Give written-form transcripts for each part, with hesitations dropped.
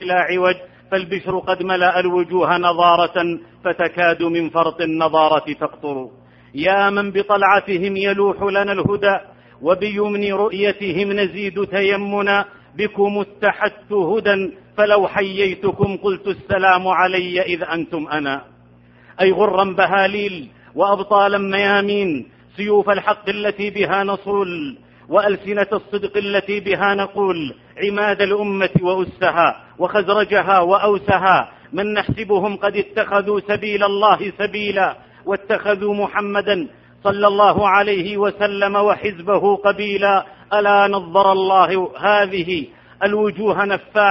لا عوج، فالبشر قد ملأ الوجوه نضارة، فتكاد من فرط النضارة تقطر. يا من بطلعتهم يلوح لنا الهدى، وبيمن رؤيتهم نزيد تيمنا، بكم اتحدت هدى، فلو حييتكم قلت السلام علي إذ أنتم أنا. أي غرا بهاليل وأبطالا ميامين، سيوف الحق التي بها نصول، وألسنة الصدق التي بها نقول، عماد الأمة وأسها وخزرجها وأوسها، من نحسبهم قد اتخذوا سبيل الله سبيلا، واتخذوا محمدا صلى الله عليه وسلم وحزبه قبيلا. ألا نظر الله هذه الوجوه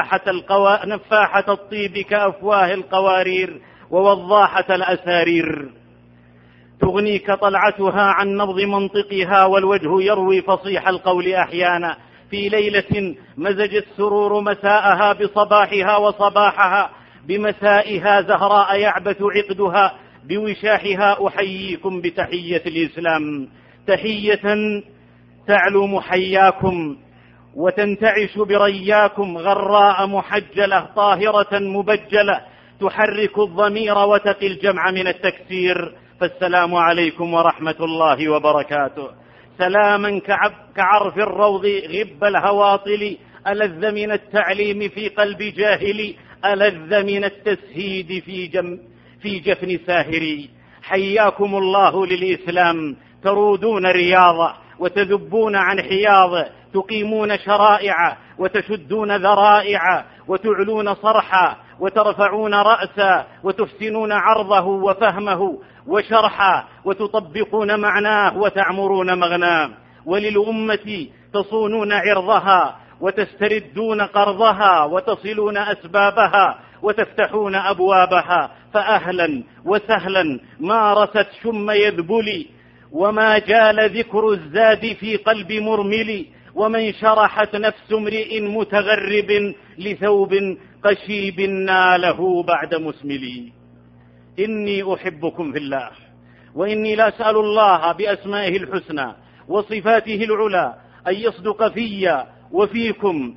نفاحة الطيب كأفواه القوارير، ووضاحة الأسارير، تغنيك طلعتها عن نبض منطقها، والوجه يروي فصيح القول أحيانا. في ليلة مزج السرور مساءها بصباحها، وصباحها بمسائها، زهراء يعبث عقدها بوشاحها. أحييكم بتحية الإسلام، تحية تعلو محياكم وتنتعش برياكم، غراء محجلة طاهرة مبجلة، تحرك الضمير وتقي الجمع من التكسير. فالسلام عليكم ورحمة الله وبركاته. سلاما كعرف الروض غب الهواطل، ألذ من التعليم في قلب جاهل، ألذ من التسهيد في جفن ساهري. حياكم الله للإسلام، ترودون رياضة وتذبون عن حياض، تقيمون شرائع وتشدون ذرائع، وتعلون صرحا وترفعون رأسا، وتحسنون عرضه وفهمه وشرحا، وتطبقون معناه وتعمرون مغناه. وللأمة تصونون عرضها وتستردون قرضها، وتصلون أسبابها وتفتحون أبوابها. فأهلا وسهلا مارست شم يذبلي، وما جال ذكر الزاد في قلب مرمل، ومن شرحت نفس امرئ متغرب لثوب قشيب ناله بعد مسملي. إني أحبكم في الله، وإني لا أسأل الله بأسمائه الحسنى وصفاته العلى أن يصدق في وفيكم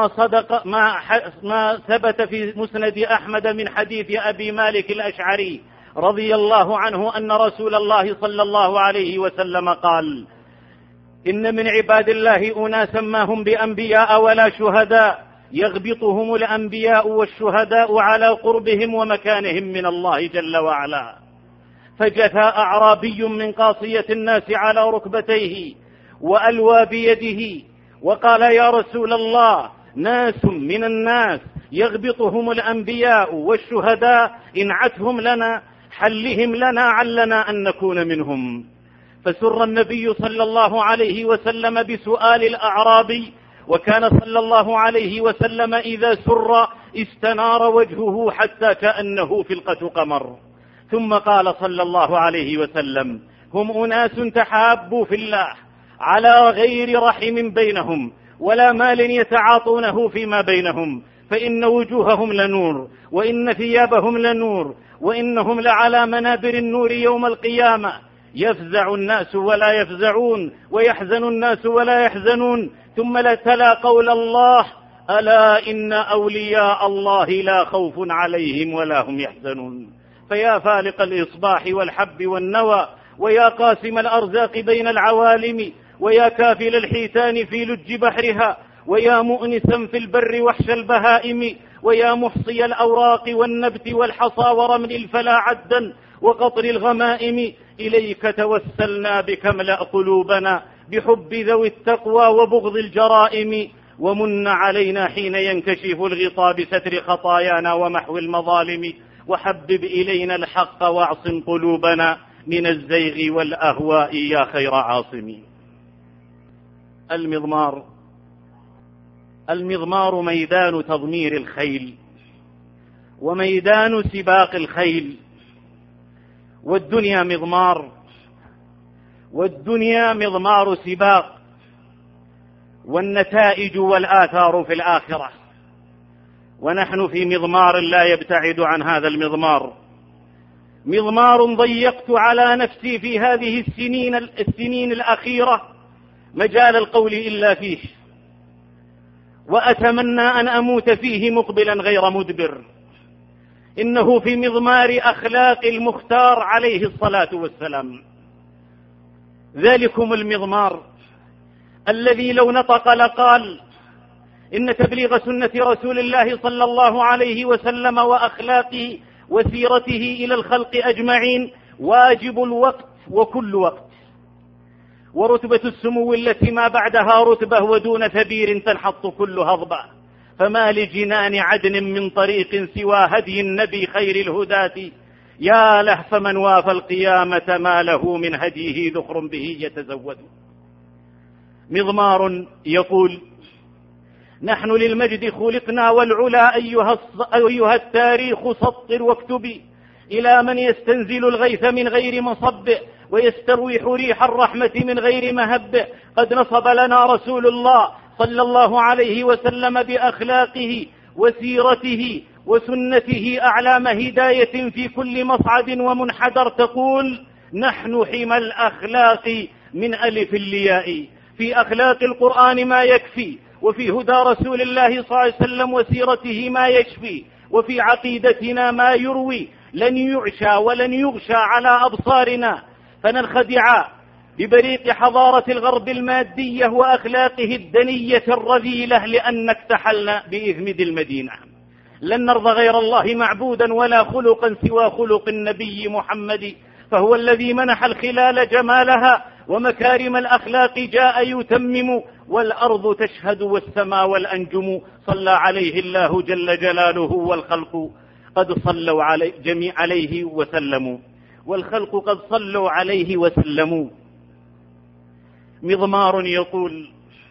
ما ثبت في مسند أحمد من حديث أبي مالك الأشعري رضي الله عنه أن رسول الله صلى الله عليه وسلم قال: إن من عباد الله أناسا ما هم بأنبياء ولا شهداء، يغبطهم الأنبياء والشهداء على قربهم ومكانهم من الله جل وعلا. فجثى أعرابي من قاصية الناس على ركبتيه وألوى بيده وقال: يا رسول الله، ناس من الناس يغبطهم الأنبياء والشهداء، انعتهم لنا، حلهم لنا علنا أن نكون منهم. فسر النبي صلى الله عليه وسلم بسؤال الأعرابي، وكان صلى الله عليه وسلم إذا سر استنار وجهه حتى كأنه فلقة قمر. ثم قال صلى الله عليه وسلم: هم أناس تحابوا في الله على غير رحم بينهم ولا مال يتعاطونه فيما بينهم، فإن وجوههم لنور، وإن ثيابهم لنور، وإنهم لعلى منابر النور يوم القيامة. يفزع الناس ولا يفزعون، ويحزن الناس ولا يحزنون. ثم لتلا قول الله: ألا إن أولياء الله لا خوف عليهم ولا هم يحزنون. فيا فالق الإصباح والحب والنوى، ويا قاسم الأرزاق بين العوالم، ويا كافل الحيتان في لج بحرها، ويا مؤنسا في البر وحش البهائم، ويا محصي الأوراق والنبت والحصى ورمل الفلا عدا وقطر الغمائم، إليك توسلنا بك املأ قلوبنا بحب ذوي التقوى وبغض الجرائم، ومن علينا حين ينكشف الغطاء بستر خطايانا ومحو المظالم، وحبب إلينا الحق واعصم قلوبنا من الزيغ والأهواء يا خير عاصم. المضمار ميدان تضمير الخيل وميدان سباق الخيل، والدنيا مضمار سباق، والنتائج والآثار في الآخرة، ونحن في مضمار لا يبتعد عن هذا المضمار. مضمار ضيقت على نفسي في هذه السنين الأخيرة مجال القول إلا فيه، وأتمنى أن أموت فيه مقبلا غير مدبر. إنه في مضمار أخلاق المختار عليه الصلاة والسلام. ذلكم المضمار الذي لو نطق لقال إن تبليغ سنة رسول الله صلى الله عليه وسلم وأخلاقه وسيرته إلى الخلق أجمعين واجب الوقت وكل وقت، ورتبة السمو التي ما بعدها رتبة ودون ثبير تنحط كل هضبة، فما لجنان عدن من طريق سوى هدي النبي خير الهداة، يا لهف من وافى القيامة ما له من هديه ذخر به يتزود. مضمار يقول: نحن للمجد خلقنا والعلا أيها التاريخ سطر واكتبي، إلى من يستنزل الغيث من غير مصب ويسترويح ريح الرحمة من غير مهب. قد نصب لنا رسول الله صلى الله عليه وسلم بأخلاقه وسيرته وسنته أعلام هداية في كل مصعد ومنحدر، تقول: نحن حمى الأخلاق من ألف الياء. في أخلاق القرآن ما يكفي، وفي هدى رسول الله صلى الله عليه وسلم وسيرته ما يشفي، وفي عقيدتنا ما يروي. لن يعشى ولن يغشى على أبصارنا فننخدع ببريق حضارة الغرب المادية وأخلاقه الدنية الرذيلة لأن اكتحلنا بإذمد المدينة. لن نرضى غير الله معبودا ولا خلقا سوى خلق النبي محمد، فهو الذي منح الخلال جمالها ومكارم الأخلاق جاء يتمم، والأرض تشهد والسماء والأنجم. صلى عليه الله جل جلاله والخلق قد صلوا عليه وسلموا، والخلق قد صلوا عليه وسلموا. مضمار يقول: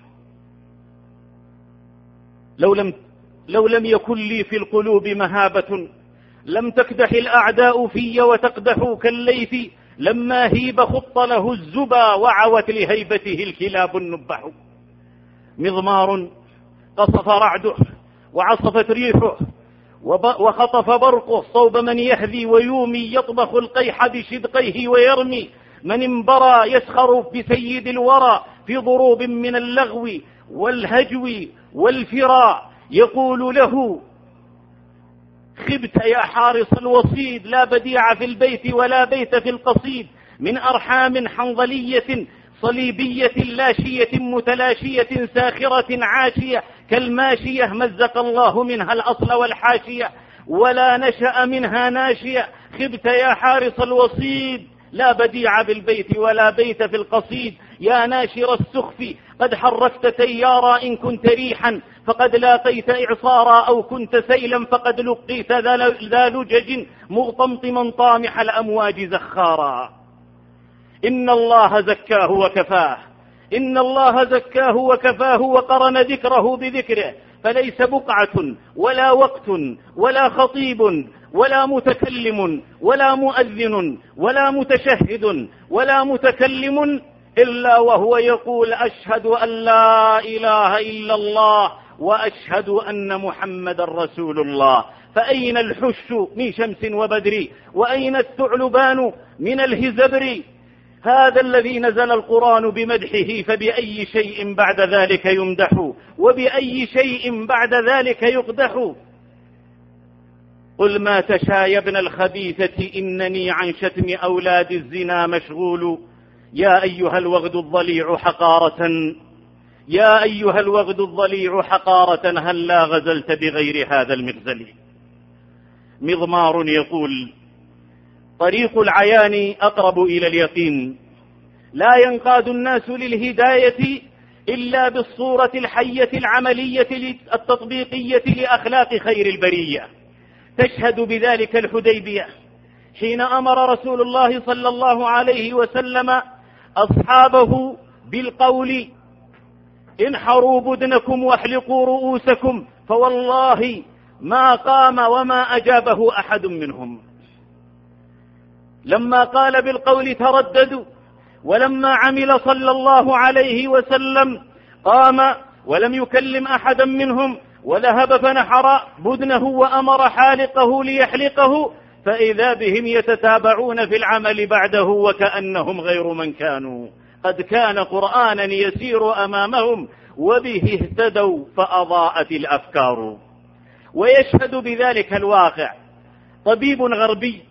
لو لم يكن لي في القلوب مهابة لم تكدح الأعداء في وتقدح كالليث، لما هيب خط له الزبا وعوت لهيبته الكلاب النبح. مضمار قصف رعده وعصفت ريحه وخطف برقه صوب من يهذي ويومي، يطبخ القيح بشدقيه ويرمي من انبرى، يسخر بسيد الورى في ضروب من اللغو والهجو والفراء، يقول له: خبت يا حارس الوصيد، لا بديع في البيت ولا بيت في القصيد، من أرحام حنظلية صليبية لاشية متلاشية ساخرة عاشية كالماشية، مزق الله منها الأصل والحاشية ولا نشأ منها ناشية. خبت يا حارس الوصيد، لا بديع بالبيت ولا بيت في القصيد، يا ناشر السخف قد حركت تيارا، إن كنت ريحا فقد لاقيت إعصارا، أو كنت سيلا فقد لقيت ذا لجج مغطمطما طامح الأمواج زخارا. إن الله زكاه وكفاه، إن الله زكاه وكفاه، وقرن ذكره بذكره، فليس بقعة ولا وقت ولا خطيب ولا متكلم ولا مؤذن ولا متشهد ولا متكلم إلا وهو يقول: أشهد أن لا إله إلا الله وأشهد أن محمد رسول الله. فأين الحش من شمس وبدر، وأين الثعلبان من الهزبر؟ هذا الذي نزل القرآن بمدحه، فبأي شيء بعد ذلك يمدح، وبأي شيء بعد ذلك يقدح. قل ما تشاء يا ابن الخبيثة، إنني عن شتم أولاد الزنا مشغول، يا أيها الوغد الضليع حقارة، يا أيها الوغد الضليع حقارة، هل لا غزلت بغير هذا المغزل. مضمار يقول: طريق العيان أقرب إلى اليقين، لا ينقاد الناس للهداية إلا بالصورة الحية العملية التطبيقية لأخلاق خير البرية. تشهد بذلك الحديبية حين أمر رسول الله صلى الله عليه وسلم أصحابه بالقول: انحروا بدنكم واحلقوا رؤوسكم، فوالله ما قام وما أجابه أحد منهم. لما قال بالقول ترددوا، ولما عمل صلى الله عليه وسلم قام ولم يكلم أحدا منهم، وذهب فنحر بدنه وأمر حالقه ليحلقه، فإذا بهم يتتابعون في العمل بعده وكأنهم غير من كانوا. قد كان قرآنا يسير أمامهم وبه اهتدوا فأضاءت الأفكار. ويشهد بذلك الواقع طبيب غربي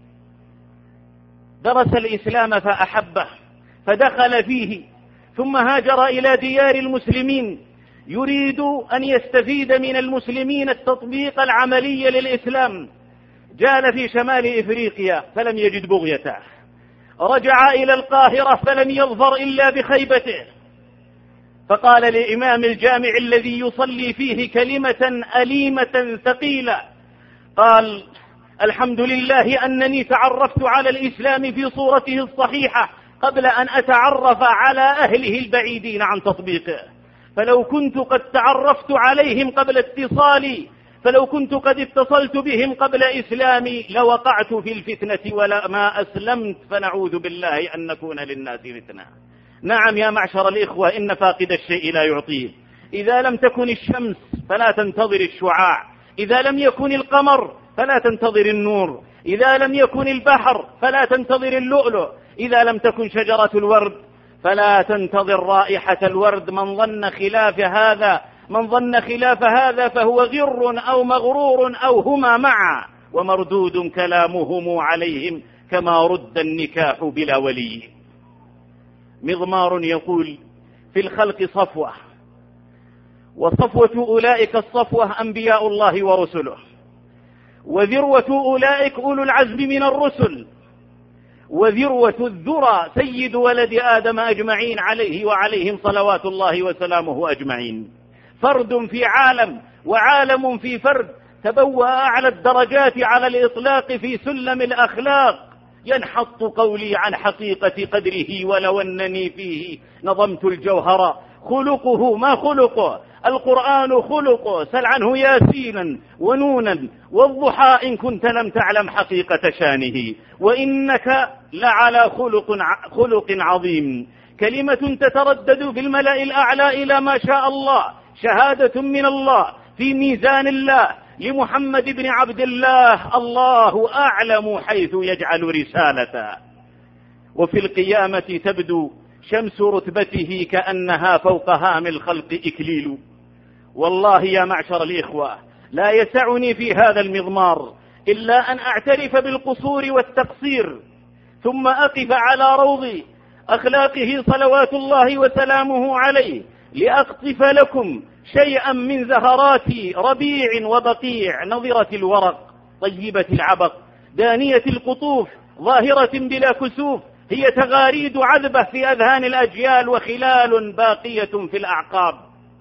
درس الإسلام فأحبه فدخل فيه، ثم هاجر إلى ديار المسلمين يريد أن يستفيد من المسلمين التطبيق العملي للإسلام. جال في شمال إفريقيا فلم يجد بغيته، رجع إلى القاهرة فلم يظفر إلا بخيبته، فقال لإمام الجامع الذي يصلي فيه كلمة أليمة ثقيلة، قال: الحمد لله أنني تعرفت على الإسلام في صورته الصحيحة قبل أن أتعرف على أهله البعيدين عن تطبيقه، فلو كنت قد تعرفت عليهم قبل اتصالي، فلو كنت قد اتصلت بهم قبل إسلامي لوقعت في الفتنة ولما أسلمت، فنعوذ بالله أن نكون للناس فتنة. نعم يا معشر الإخوة، إن فاقد الشيء لا يعطيه. إذا لم تكن الشمس فلا تنتظر الشعاع، إذا لم يكن القمر فلا تنتظر النور، إذا لم يكن البحر فلا تنتظر اللؤلؤ، إذا لم تكن شجرة الورد فلا تنتظر رائحة الورد. من ظن خلاف هذا فهو غر أو مغرور أو هما معا، ومردود كلامهم عليهم كما رد النكاح بلا ولي. مضمار يقول: في الخلق صفوة، وصفوة أولئك الصفوة أنبياء الله ورسله، وذروة أولئك أولو العزم من الرسل، وذروة الذرى سيد ولد آدم أجمعين عليه وعليهم صلوات الله وسلامه أجمعين. فرد في عالم وعالم في فرد، تبوأ أعلى الدرجات على الإطلاق في سلم الأخلاق. ينحط قولي عن حقيقة قدره ولو أنني فيه نظمت الجوهر. خلقه ما خلقه، القرآن خلقه، سل عنه ياسينا ونونا والضحى إن كنت لم تعلم حقيقة شانه، وإنك لعلى خلق عظيم. كلمة تتردد في الملأ الأعلى إلى ما شاء الله، شهادة من الله في ميزان الله لمحمد بن عبد الله، الله أعلم حيث يجعل رسالته. وفي القيامة تبدو شمس رتبته كأنها فوق هام الخلق إكليل. والله يا معشر الإخوة، لا يسعني في هذا المضمار إلا أن أعترف بالقصور والتقصير، ثم أقف على روض أخلاقه صلوات الله وسلامه عليه لأقطف لكم شيئا من زهرات ربيع وبقيع، نضرة الورق طيبة العبق دانية القطوف ظاهرة بلا كسوف، هي تغاريد عذبة في أذهان الأجيال وخلال باقية في الأعقاب.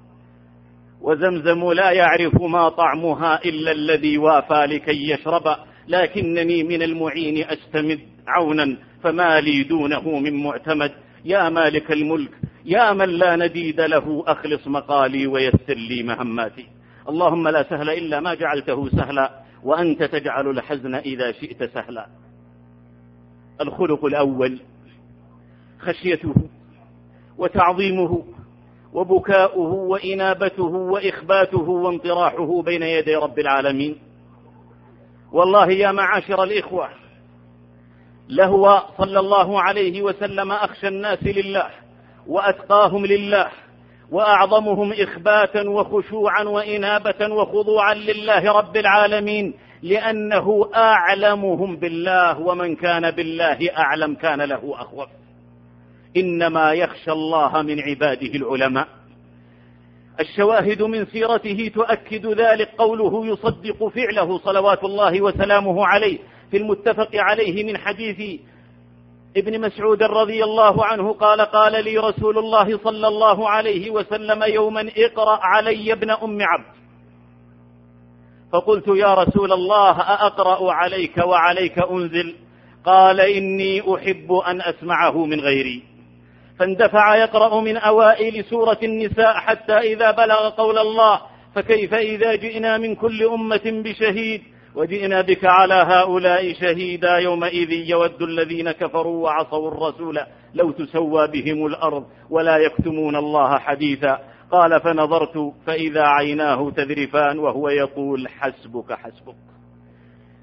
وزمزم لا يعرف ما طعمها إلا الذي وافى لكي يشرب، لكنني من المعين أستمد عونا فما لي دونه من معتمد. يا مالك الملك، يا من لا نديد له، أخلص مقالي ويسر لي مهماتي. اللهم لا سهل إلا ما جعلته سهلا، وأنت تجعل الحزن إذا شئت سهلا. الخلق الأول خشيته وتعظيمه وبكاؤه وإنابته وإخباته وانطراحه بين يدي رب العالمين. والله يا معاشر الإخوة، لهو صلى الله عليه وسلم أخشى الناس لله وأتقاهم لله وأعظمهم إخباتا وخشوعا وإنابة وخضوعا لله رب العالمين، لأنه أعلمهم بالله، ومن كان بالله أعلم كان له أخوف. إنما يخشى الله من عباده العلماء. الشواهد من سيرته تؤكد ذلك، قوله يصدق فعله صلوات الله وسلامه عليه في المتفق عليه من حديث ابن مسعود رضي الله عنه قال: قال لي رسول الله صلى الله عليه وسلم يوما: اقرأ علي ابن أم عبد. فقلت: يا رسول الله، أأقرأ عليك وعليك أنزل؟ قال: إني أحب أن أسمعه من غيري. فاندفع يقرأ من أوائل سورة النساء حتى إذا بلغ قول الله: فكيف إذا جئنا من كل أمة بشهيد وجئنا بك على هؤلاء شهيدا يومئذ يود الذين كفروا وعصوا الرسول لو تسوى بهم الأرض ولا يكتمون الله حديثا. قال: فنظرت فإذا عيناه تذرفان وهو يقول: حسبك حسبك.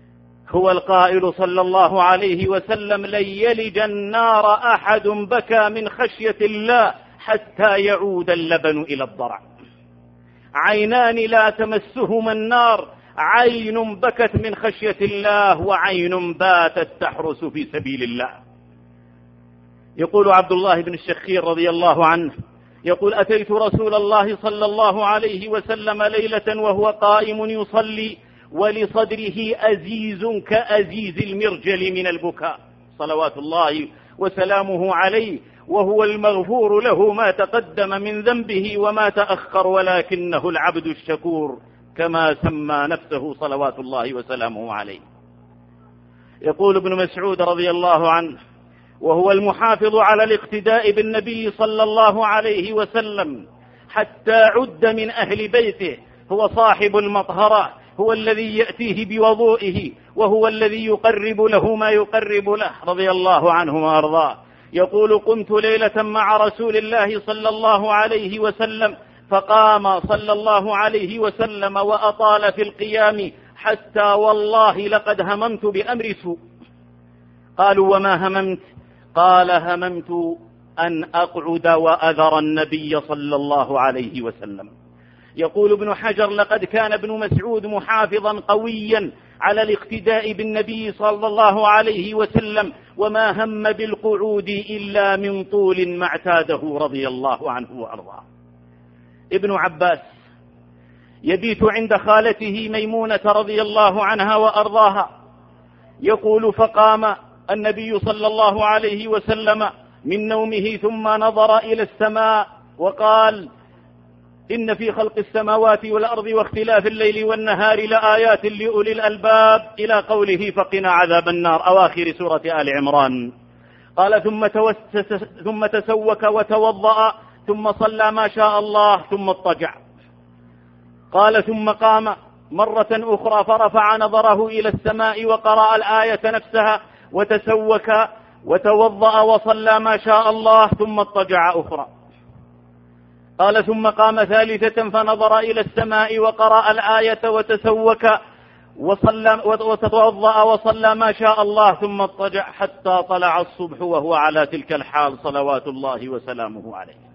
هو القائل صلى الله عليه وسلم: لن يلج النار أحد بكى من خشية الله حتى يعود اللبن إلى الضرع. عينان لا تمسهما النار: عين بكت من خشية الله، وعين باتت تحرس في سبيل الله. يقول عبد الله بن الشخير رضي الله عنه، يقول: أتيت رسول الله صلى الله عليه وسلم ليلة وهو قائم يصلي ولصدره أزيز كأزيز المرجل من البكاء صلوات الله وسلامه عليه، وهو المغفور له ما تقدم من ذنبه وما تأخر، ولكنه العبد الشكور كما سمى نفسه صلوات الله وسلامه عليه. يقول ابن مسعود رضي الله عنه، وهو المحافظ على الاقتداء بالنبي صلى الله عليه وسلم حتى عد من أهل بيته، هو صاحب المطهرة، هو الذي يأتيه بوضوئه، وهو الذي يقرب له ما يقرب له رضي الله عنه وأرضاه. يقول: قمت ليلة مع رسول الله صلى الله عليه وسلم، فقام صلى الله عليه وسلم وأطال في القيام حتى والله لقد هممت بأمر سوء. قالوا: وما هممت؟ قال: هممت أن أقعد وأذر النبي صلى الله عليه وسلم. يقول ابن حجر: لقد كان ابن مسعود محافظا قويا على الاقتداء بالنبي صلى الله عليه وسلم، وما هم بالقعود إلا من طول ما اعتاده رضي الله عنه وأرضاه. ابن عباس يبيت عند خالته ميمونة رضي الله عنها وأرضاها، يقول: فقام النبي صلى الله عليه وسلم من نومه ثم نظر إلى السماء وقال: إن في خلق السماوات والأرض واختلاف الليل والنهار لآيات لأولي الألباب، إلى قوله: فقنا عذاب النار، أواخر سورة آل عمران. قال: ثم تسوك وتوضأ، ثم صلى ما شاء الله، ثم اضطجع. قال: ثم قام مرة أخرى فرفع نظره إلى السماء وقرأ الآية نفسها، وتسوك وتوضأ وصلى ما شاء الله، ثم اضطجع أخرى. قال: ثم قام ثالثة فنظر إلى السماء وقرأ الآية وتسوك وتوضأ وصلى ما شاء الله، ثم اضطجع حتى طلع الصبح وهو على تلك الحال صلوات الله وسلامه عليه.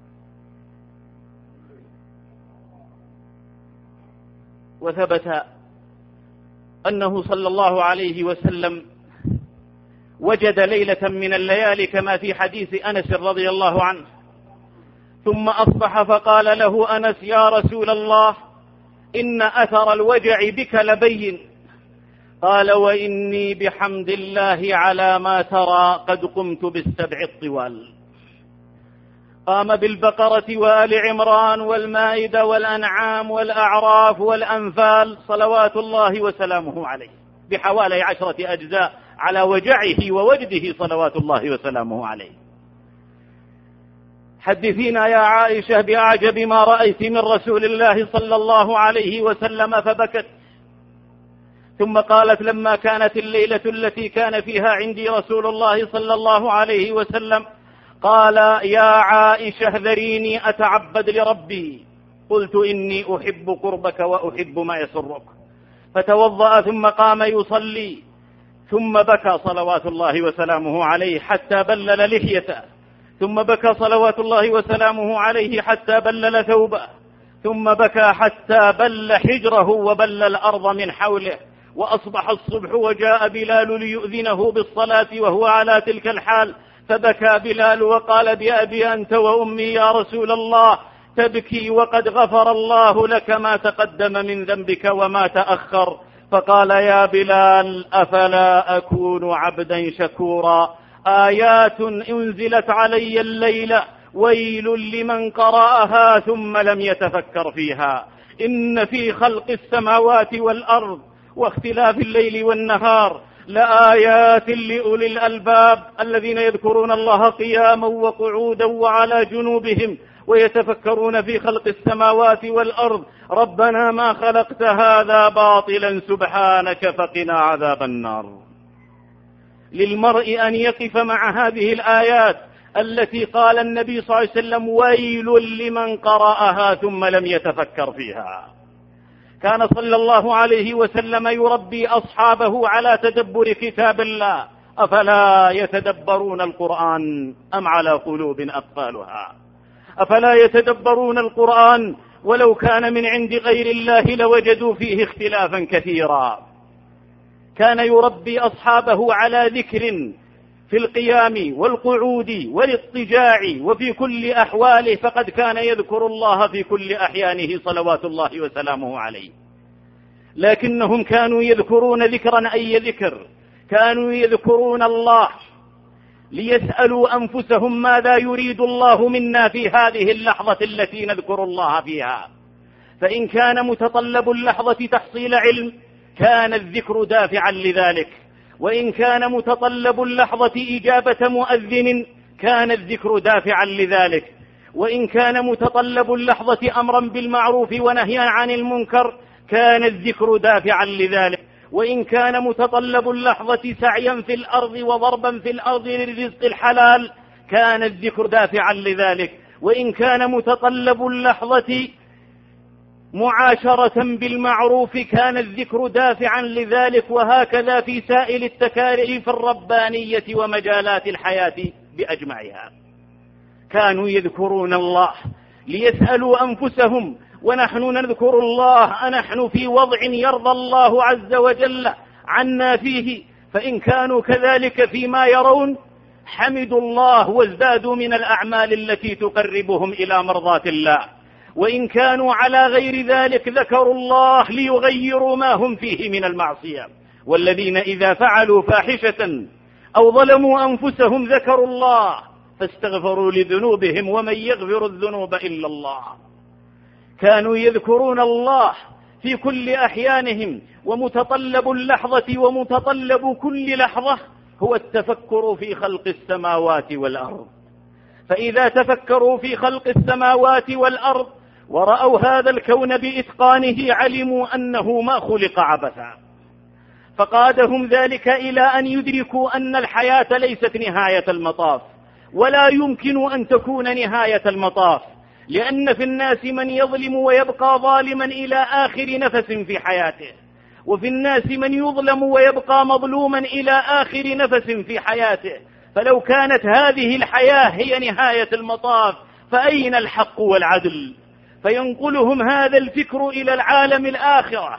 وثبت أنه صلى الله عليه وسلم وجد ليلة من الليالي كما في حديث أنس رضي الله عنه، ثم أصبح فقال له أنس: يا رسول الله، إن أثر الوجع بك لبين. قال: وإني بحمد الله على ما ترى قد قمت بالسبع الطوال. قام بالبقرة وآل عمران والمائدة والأنعام والأعراف والأنفال صلوات الله وسلامه عليه بحوالي 10 أجزاء على وجعه ووجده صلوات الله وسلامه عليه. حدثينا يا عائشة بأعجب ما رأيت من رسول الله صلى الله عليه وسلم، فبكت. ثم قالت: لما كانت الليلة التي كان فيها عندي رسول الله صلى الله عليه وسلم، قال: يا عائشة ذريني أتعبد لربي. قلت: إني أحب قربك وأحب ما يسرك. فتوضأ ثم قام يصلي، ثم بكى صلوات الله وسلامه عليه حتى بلل لحيته، ثم بكى صلوات الله وسلامه عليه حتى بلل ثوبه، ثم بكى حتى بل حجره وبل الأرض من حوله. وأصبح الصبح وجاء بلال ليؤذنه بالصلاة وهو على تلك الحال، فبكى بلال وقال: بأبي أنت وأمي يا رسول الله، تبكي وقد غفر الله لك ما تقدم من ذنبك وما تأخر. فقال: يا بلال، أفلا أكون عبدا شكورا؟ آيات أنزلت علي الليلة ويل لمن قرأها ثم لم يتفكر فيها. إن في خلق السماوات والأرض واختلاف الليل والنهار لآيات لأولي الألباب الذين يذكرون الله قياما وقعودا وعلى جنوبهم ويتفكرون في خلق السماوات والأرض ربنا ما خلقت هذا باطلا سبحانك فقنا عذاب النار. للمرء أن يقف مع هذه الآيات التي قال النبي صلى الله عليه وسلم: ويل لمن قرأها ثم لم يتفكر فيها. كان صلى الله عليه وسلم يربي أصحابه على تدبر كتاب الله. أفلا يتدبرون القرآن أم على قلوب أقفالها؟ أفلا يتدبرون القرآن ولو كان من عند غير الله لوجدوا فيه اختلافا كثيرا. كان يربي أصحابه على ذكر في القيام والقعود والاضطجاع وفي كل أحواله، فقد كان يذكر الله في كل أحيانه صلوات الله وسلامه عليه. لكنهم كانوا يذكرون ذكرا أي ذكر، كانوا يذكرون الله ليسألوا أنفسهم ماذا يريد الله منا في هذه اللحظة التي نذكر الله فيها. فإن كان متطلب اللحظة تحصيل علم كان الذكر دافعا لذلك، وإن كان متطلب اللحظة إجابة مؤذن كان الذكر دافعا لذلك، وإن كان متطلب اللحظة أمرا بالمعروف ونهيا عن المنكر كان الذكر دافعا لذلك، وإن كان متطلب اللحظة سعيا في الأرض وضربا في الأرض للرزق الحلال كان الذكر دافعا لذلك، وإن كان متطلب اللحظة معاشرة بالمعروف كان الذكر دافعا لذلك، وهكذا في سائر التكاليف الربانية ومجالات الحياة بأجمعها. كانوا يذكرون الله ليسألوا أنفسهم، ونحن نذكر الله أنحن في وضع يرضى الله عز وجل عنا فيه؟ فإن كانوا كذلك فيما يرون حمدوا الله وازدادوا من الأعمال التي تقربهم إلى مرضاة الله، وإن كانوا على غير ذلك ذكروا الله ليغيروا ما هم فيه من المعصية. والذين إذا فعلوا فاحشة أو ظلموا أنفسهم ذكروا الله فاستغفروا لذنوبهم ومن يغفر الذنوب إلا الله. كانوا يذكرون الله في كل أحيانهم، ومتطلب اللحظة ومتطلب كل لحظة هو التفكر في خلق السماوات والأرض. فإذا تفكروا في خلق السماوات والأرض ورأوا هذا الكون بإتقانه علموا أنه ما خلق عبثا، فقادهم ذلك إلى أن يدركوا أن الحياة ليست نهاية المطاف، ولا يمكن أن تكون نهاية المطاف، لأن في الناس من يظلم ويبقى ظالما إلى آخر نفس في حياته، وفي الناس من يظلم ويبقى مظلوما إلى آخر نفس في حياته. فلو كانت هذه الحياة هي نهاية المطاف فأين الحق والعدل؟ فينقلهم هذا الفكر إلى العالم الآخرة،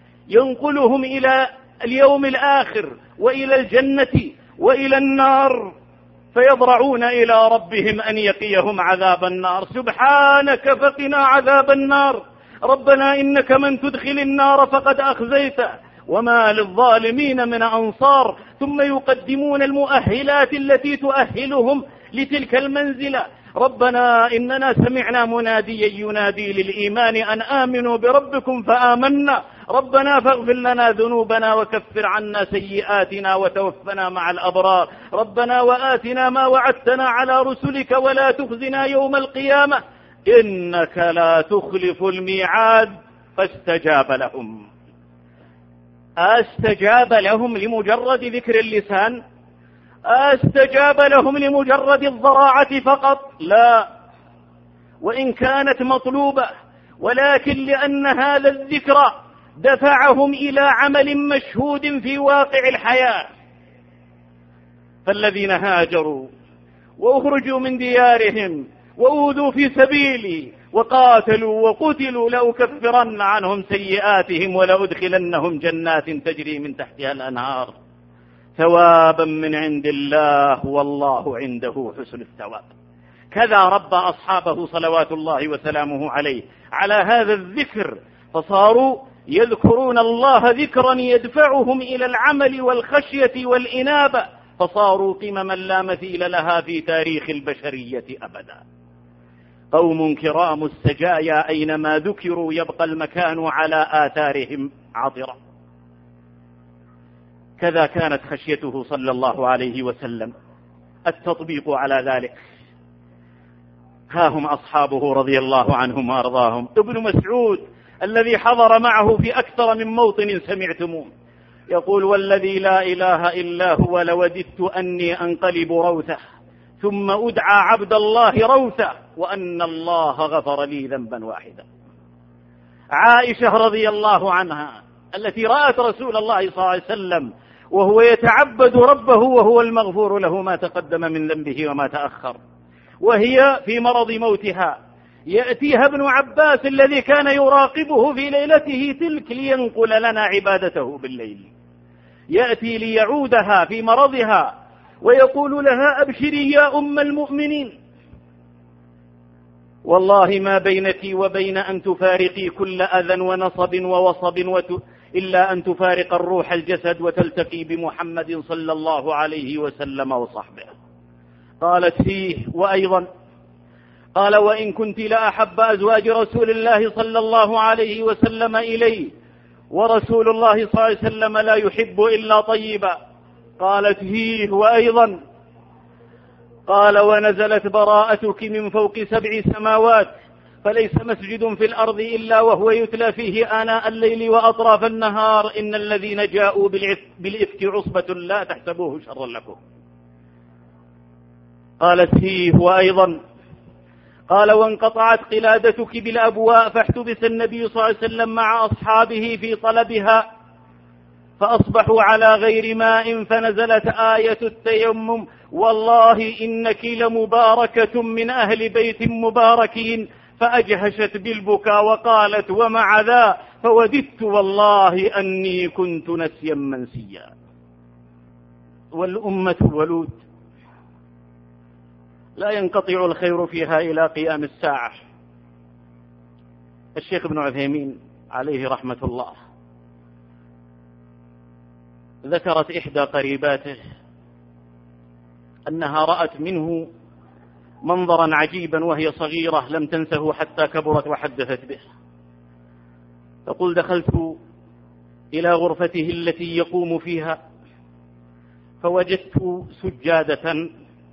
ينقلهم إلى اليوم الآخر وإلى الجنة وإلى النار، فيضرعون إلى ربهم أن يقيهم عذاب النار. سبحانك فقنا عذاب النار، ربنا إنك من تدخل النار فقد أخزيته وما للظالمين من أنصار. ثم يقدمون المؤهلات التي تؤهلهم لتلك المنزلة. ربنا إننا سمعنا مناديا ينادي للإيمان أن آمنوا بربكم فآمنا، ربنا فاغفر لنا ذنوبنا وكفر عنا سيئاتنا وتوفنا مع الأبرار، ربنا وآتنا ما وعدتنا على رسلك ولا تخزنا يوم القيامة إنك لا تخلف الميعاد. فاستجاب لهم. أستجاب لهم لمجرد ذكر اللسان؟ أستجاب لهم لمجرد الضراعة فقط؟ لا، وإن كانت مطلوبة، ولكن لأن هذا الذكر دفعهم إلى عمل مشهود في واقع الحياة. فالذين هاجروا وأخرجوا من ديارهم وأوذوا في سبيلي وقاتلوا وقتلوا لأكفرن عنهم سيئاتهم ولأدخلنهم جنات تجري من تحتها الأنهار ثوابا من عند الله والله عنده حسن الثواب. كذا ربى أصحابه صلوات الله وسلامه عليه على هذا الذكر، فصاروا يذكرون الله ذكرا يدفعهم إلى العمل والخشية والإنابة، فصاروا قمما لا مثيل لها في تاريخ البشرية أبدا. قوم كرام السجايا أينما ذكروا يبقى المكان على آثارهم عطرة. كذا كانت خشيته صلى الله عليه وسلم، التطبيق على ذلك. ها هم أصحابه رضي الله عنهم وأرضاهم. ابن مسعود الذي حضر معه في أكثر من موطن سمعتموه يقول: والذي لا إله إلا هو لوددت أني أنقلب روثه ثم أدعى عبد الله روثه وأن الله غفر لي ذنبا واحدا. عائشة رضي الله عنها التي رأت رسول الله صلى الله عليه وسلم وهو يتعبد ربه وهو المغفور له ما تقدم من ذنبه وما تأخر، وهي في مرض موتها، يأتيها ابن عباس الذي كان يراقبه في ليلته تلك لينقل لنا عبادته بالليل، يأتي ليعودها في مرضها ويقول لها: أبشري يا أم المؤمنين، والله ما بينك وبين أن تفارقي كل أذى ونصب ووصب إلا أن تفارق الروح الجسد وتلتقي بمحمد صلى الله عليه وسلم وصحبه. قالت: فيه وأيضا. قال: وإن كنت لأحب أزواج رسول الله صلى الله عليه وسلم إلي، ورسول الله صلى الله عليه وسلم لا يحب إلا طيبا. قالت: فيه وأيضا. قال: ونزلت براءتك من فوق 7 سماوات، فليس مسجد في الأرض إلا وهو يتلى فيه آناء الليل وأطراف النهار، إن الذين جاءوا بالإفك عصبة لا تحسبوه شرا لكم. قالت: فيه وأيضا. قال: وانقطعت قلادتك بالأبواء، فاحتبس النبي صلى الله عليه وسلم مع أصحابه في طلبها، فأصبحوا على غير ماء، فنزلت آية التيمم: والله إنك لمباركة من أهل بيت مباركين، فأجهشت بالبكاء وقالت: ومع ذا فوددت والله أني كنت نسيا منسيا. والأمة الولود لا ينقطع الخير فيها إلى قيام الساعة. الشيخ ابن عثيمين عليه رحمة الله ذكرت إحدى قريباته أنها رأت منه منظرا عجيبا وهي صغيرة لم تنسه حتى كبرت وحدثت به. تقول: دخلت إلى غرفته التي يقوم فيها، فوجدت سجادة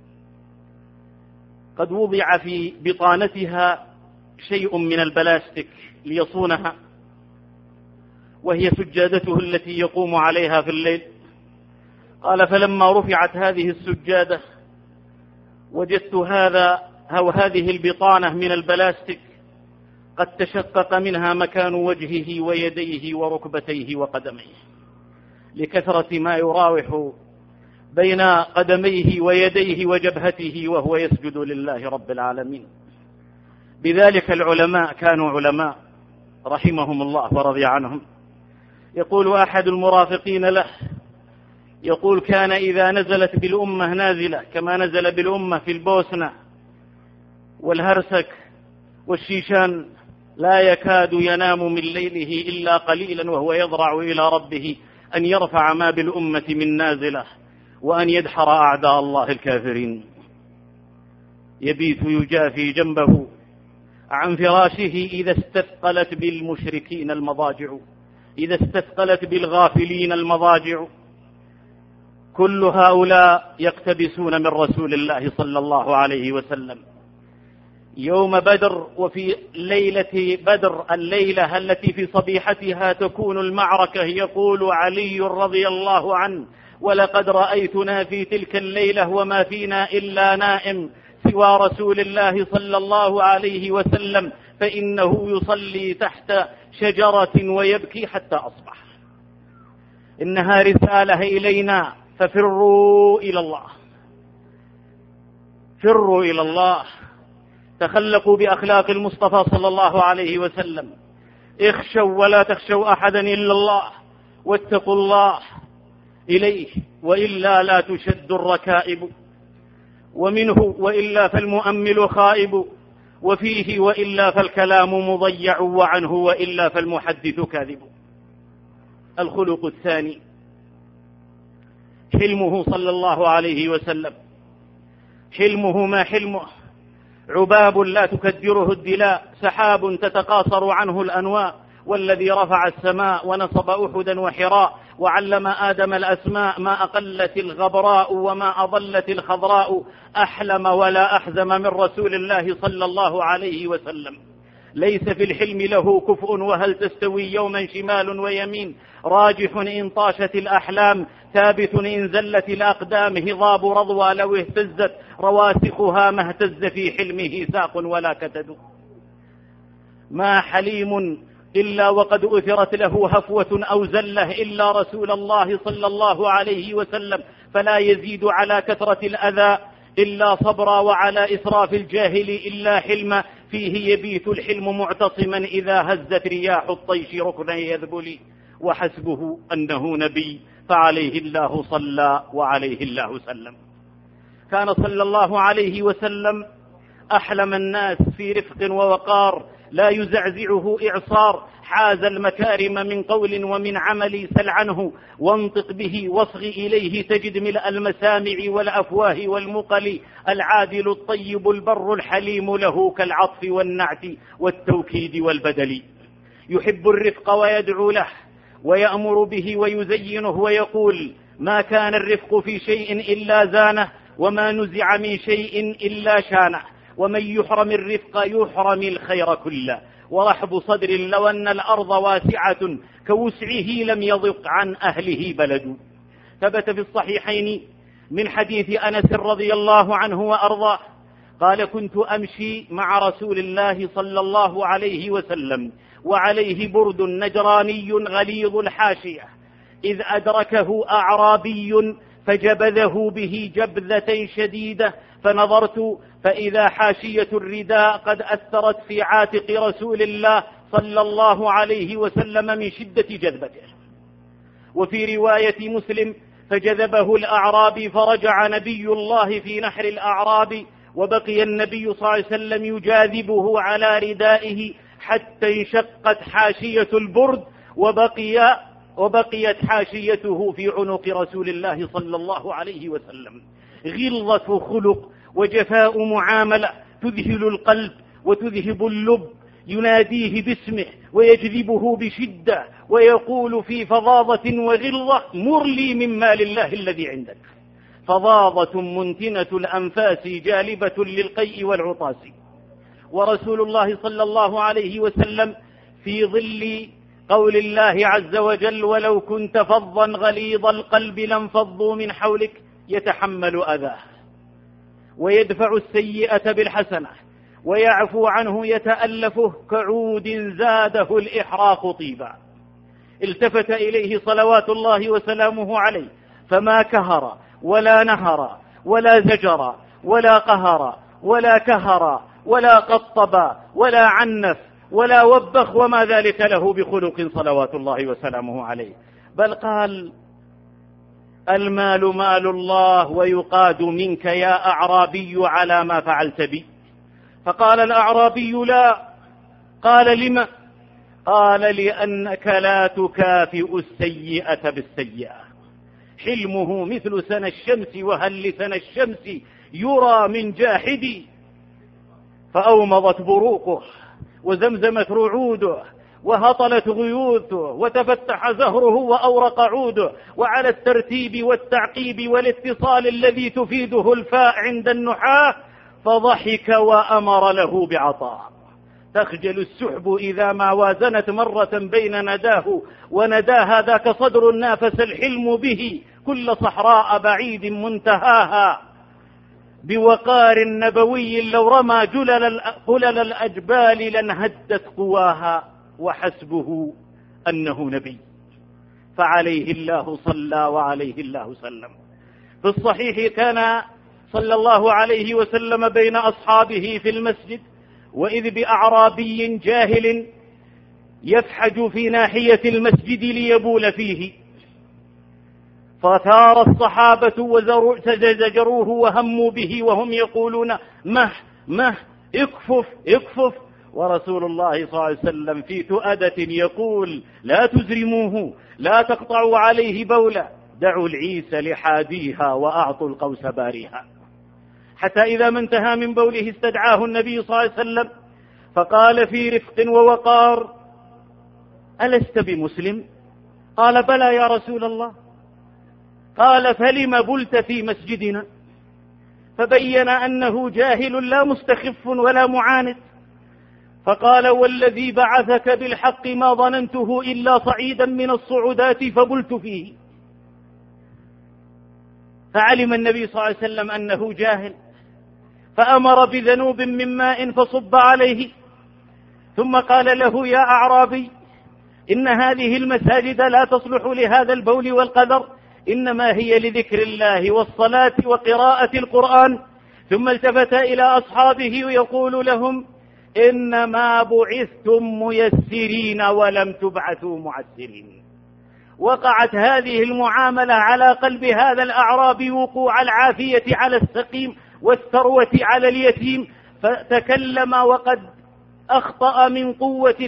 قد وضع في بطانتها شيء من البلاستيك ليصونها، وهي سجادته التي يقوم عليها في الليل. قال: فلما رفعت هذه السجادة وجدت هذه البطانة من البلاستيك قد تشقق منها مكان وجهه ويديه وركبتيه وقدميه، لكثرة ما يراوح بين قدميه ويديه وجبهته وهو يسجد لله رب العالمين. بذلك العلماء كانوا علماء رحمهم الله ورضي عنهم. يقول أحد المرافقين له، يقول: كان إذا نزلت بالأمة نازلة كما نزل بالأمة في البوسنة والهرسك والشيشان، لا يكاد ينام من ليله إلا قليلا وهو يضرع إلى ربه أن يرفع ما بالأمة من نازلة وأن يدحر أعداء الله الكافرين. يبيت يجافي جنبه عن فراشه إذا استثقلت بالمشركين المضاجع، إذا استثقلت بالغافلين المضاجع. كل هؤلاء يقتبسون من رسول الله صلى الله عليه وسلم. يوم بدر وفي ليلة بدر، الليلة التي في صبيحتها تكون المعركة، يقول علي رضي الله عنه: ولقد رأيتنا في تلك الليلة وما فينا إلا نائم سوى رسول الله صلى الله عليه وسلم، فإنه يصلي تحت شجرة ويبكي حتى أصبح. إنها رسالة إلينا، ففروا إلى الله، فروا إلى الله، تخلقوا بأخلاق المصطفى صلى الله عليه وسلم، اخشوا ولا تخشوا أحدا إلا الله، واتقوا الله إليه، وإلا لا تشد الركائب، ومنه وإلا فالمؤمل خائب، وفيه وإلا فالكلام مضيع، وعنه وإلا فالمحدث كاذب. الخلق الثاني حلمه صلى الله عليه وسلم. حلمه ما حلمه، عباب لا تكدره الدلاء، سحاب تتقاصر عنه الأنواء، والذي رفع السماء ونصب أحدا وحراء، وعلم آدم الأسماء، ما أقلت الغبراء وما أضلت الخضراء، أحلم ولا أحزم من رسول الله صلى الله عليه وسلم. ليس في الحلم له كفء، وهل تستوي يوما شمال ويمين، راجح إن طاشت الأحلام، ثابت إن زلت الأقدام، هضاب رضوى لو اهتزت رواسخها، ما اهتز في حلمه ساق ولا كتد. ما حليم إلا وقد أثرت له هفوة أو زلة إلا رسول الله صلى الله عليه وسلم، فلا يزيد على كثرة الأذى إلا صبرا، وعلى إسراف الجاهل إلا حلما، فيه يبيت الحلم معتصما إذا هزت رياح الطيش ركنا يذبلي، وحسبه أنه نبي فعليه الله صلى وعليه الله سلم. كان صلى الله عليه وسلم أحلم الناس في رفق ووقار لا يزعزعه إعصار، حاز المكارم من قول ومن عمل، سل عنه وانطق به واصغ إليه تجد ملء المسامع والأفواه والمقل، العادل الطيب البر الحليم له كالعطف والنعت والتوكيد والبدل، يحب الرفق ويدعو له ويأمر به ويزينه ويقول ما كان الرفق في شيء إلا زانه، وما نزع من شيء إلا شانه، ومن يحرم الرفق يحرم الخير كله، ورحب صدر لو أن الأرض واسعة كوسعه لم يضق عن أهله بلد. ثبت في الصحيحين من حديث أنس رضي الله عنه وأرضاه قال كنت أمشي مع رسول الله صلى الله عليه وسلم وعليه برد نجراني غليظ الحاشية، إذ أدركه أعرابي فجبذه به جبذة شديدة، فنظرت فإذا حاشية الرداء قد أثرت في عاتق رسول الله صلى الله عليه وسلم من شدة جذبته. وفي رواية مسلم فجذبه الأعرابي فرجع نبي الله في نحر الأعراب، وبقي النبي صلى الله عليه وسلم يجاذبه على ردائه حتى انشقت حاشية البرد، وبقيت حاشيته في عنق رسول الله صلى الله عليه وسلم. غلظة خلق وجفاء معاملة تذهل القلب وتذهب اللب، يناديه باسمه ويجذبه بشدة ويقول في فظاظة وغلظة مر لي من مال الله الذي عندك، فظاظة منتنة الأنفاس جالبة للقيء والعطاس. ورسول الله صلى الله عليه وسلم في ظل قول الله عز وجل ولو كنت فظا غليظ القلب لانفضوا من حولك يتحمل أذاه ويدفع السيئة بالحسنة ويعفو عنه يتألفه كعود زاده الإحراق طيبا. التفت إليه صلوات الله وسلامه عليه فما كهر ولا نهر ولا زجر ولا قهر ولا كهر ولا قطب ولا عنف ولا وبخ، وما ذلك له بخلق صلوات الله وسلامه عليه، بل قال المال مال الله ويقاد منك يا أعرابي على ما فعلت بي. فقال الأعرابي لا. قال لما؟ قال لأنك لا تكافئ السيئة بالسيئة. حلمه مثل سنى الشمس، وهل لسنى الشمس يرى من جاحدي؟ فأومضت بروقه وزمزمت رعوده وهطلت غيوثه وتفتح زهره وأورق عوده، وعلى الترتيب والتعقيب والاتصال الذي تفيده الفاء عند النحاة فضحك وأمر له بعطاء. تخجل السحب إذا ما وازنت مرة بين نداه ونداها، ذاك صدر نافس الحلم به كل صحراء بعيد منتهاها، بوقار نبوي لو رمى قلل الأجبال لانهدت قواها، وحسبه أنه نبي فعليه الله صلى وعليه الله سلم. في الصحيح كان صلى الله عليه وسلم بين أصحابه في المسجد، وإذ بأعرابي جاهل يفحج في ناحية المسجد ليبول فيه، فثار الصحابة وزجروه وهموا به وهم يقولون مه اكفف، ورسول الله صلى الله عليه وسلم في تؤدة يقول لا تزرموه لا تقطعوا عليه بولا، دعوا العيس لحاديها وأعطوا القوس باريها. حتى إذا ما انتهى من بوله استدعاه النبي صلى الله عليه وسلم فقال في رفق ووقار ألست بمسلم؟ قال بلى يا رسول الله. قال فلم بلت في مسجدنا؟ فبين أنه جاهل لا مستخف ولا معاند، فقال والذي بعثك بالحق ما ظننته إلا صعيدا من الصعودات فبلت فيه. فعلم النبي صلى الله عليه وسلم أنه جاهل، فأمر بذنوب من ماء فصب عليه، ثم قال له يا أعرابي إن هذه المساجد لا تصلح لهذا البول والقذر، إنما هي لذكر الله والصلاة وقراءة القرآن. ثم التفت إلى أصحابه ويقول لهم: إنما بعثتم ميسرين ولم تبعثوا معسرين. وقعت هذه المعاملة على قلب هذا الأعرابي وقوع العافية على السقيم والثروة على اليتيم، فتكلم وقد أخطأ من قوة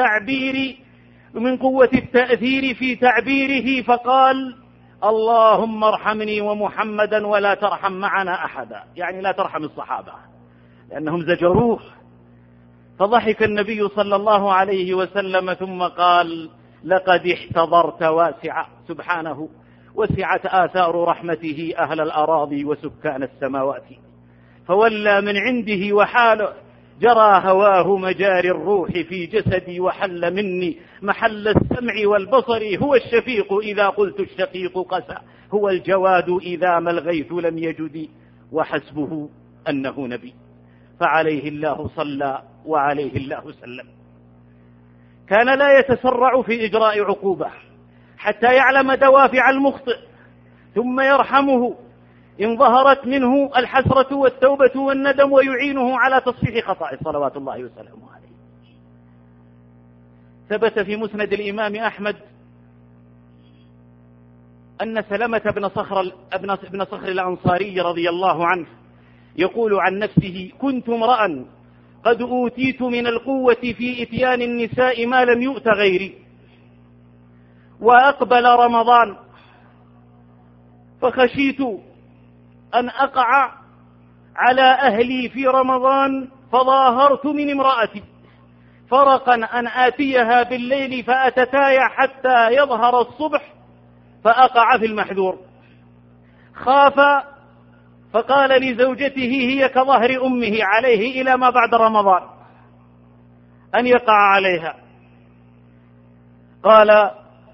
التأثير في تعبيره، فقال: اللهم ارحمني ومحمدا ولا ترحم معنا أحدا، يعني لا ترحم الصحابة لأنهم زجروه. فضحك النبي صلى الله عليه وسلم ثم قال: لقد احتضرت واسعة، سبحانه وسعت آثار رحمته أهل الأراضي وسكان السماوات، فولى من عنده وحاله جرى هواه مجاري الروح في جسدي، وحل مني محل السمع والبصر. هو الشفيق إذا قلت الشقيق قسى، هو الجواد إذا ما الغيث لم يجد، وحسبه أنه نبي. فعليه الله صلى وعليه الله سلم. كان لا يتسرع في إجراء عقوبة حتى يعلم دوافع المخطئ ثم يرحمه إن ظهرت منه الحسرة والتوبة والندم، ويعينه على تصحيح خطأه صلوات الله وسلامه عليه. ثبت في مسند الإمام أحمد أن سلمة بن صخر الأنصاري رضي الله عنه يقول عن نفسه: كنت امرأ قد أوتيت من القوة في إتيان النساء ما لم يؤت غيري، وأقبل رمضان فخشيت أن أقع على أهلي في رمضان، فظاهرت من امرأتي فرقا أن آتيها بالليل فأتتايا حتى يظهر الصبح فأقع في المحذور. خاف فقال لزوجته: هي كظهر أمه عليه إلى ما بعد رمضان أن يقع عليها. قال: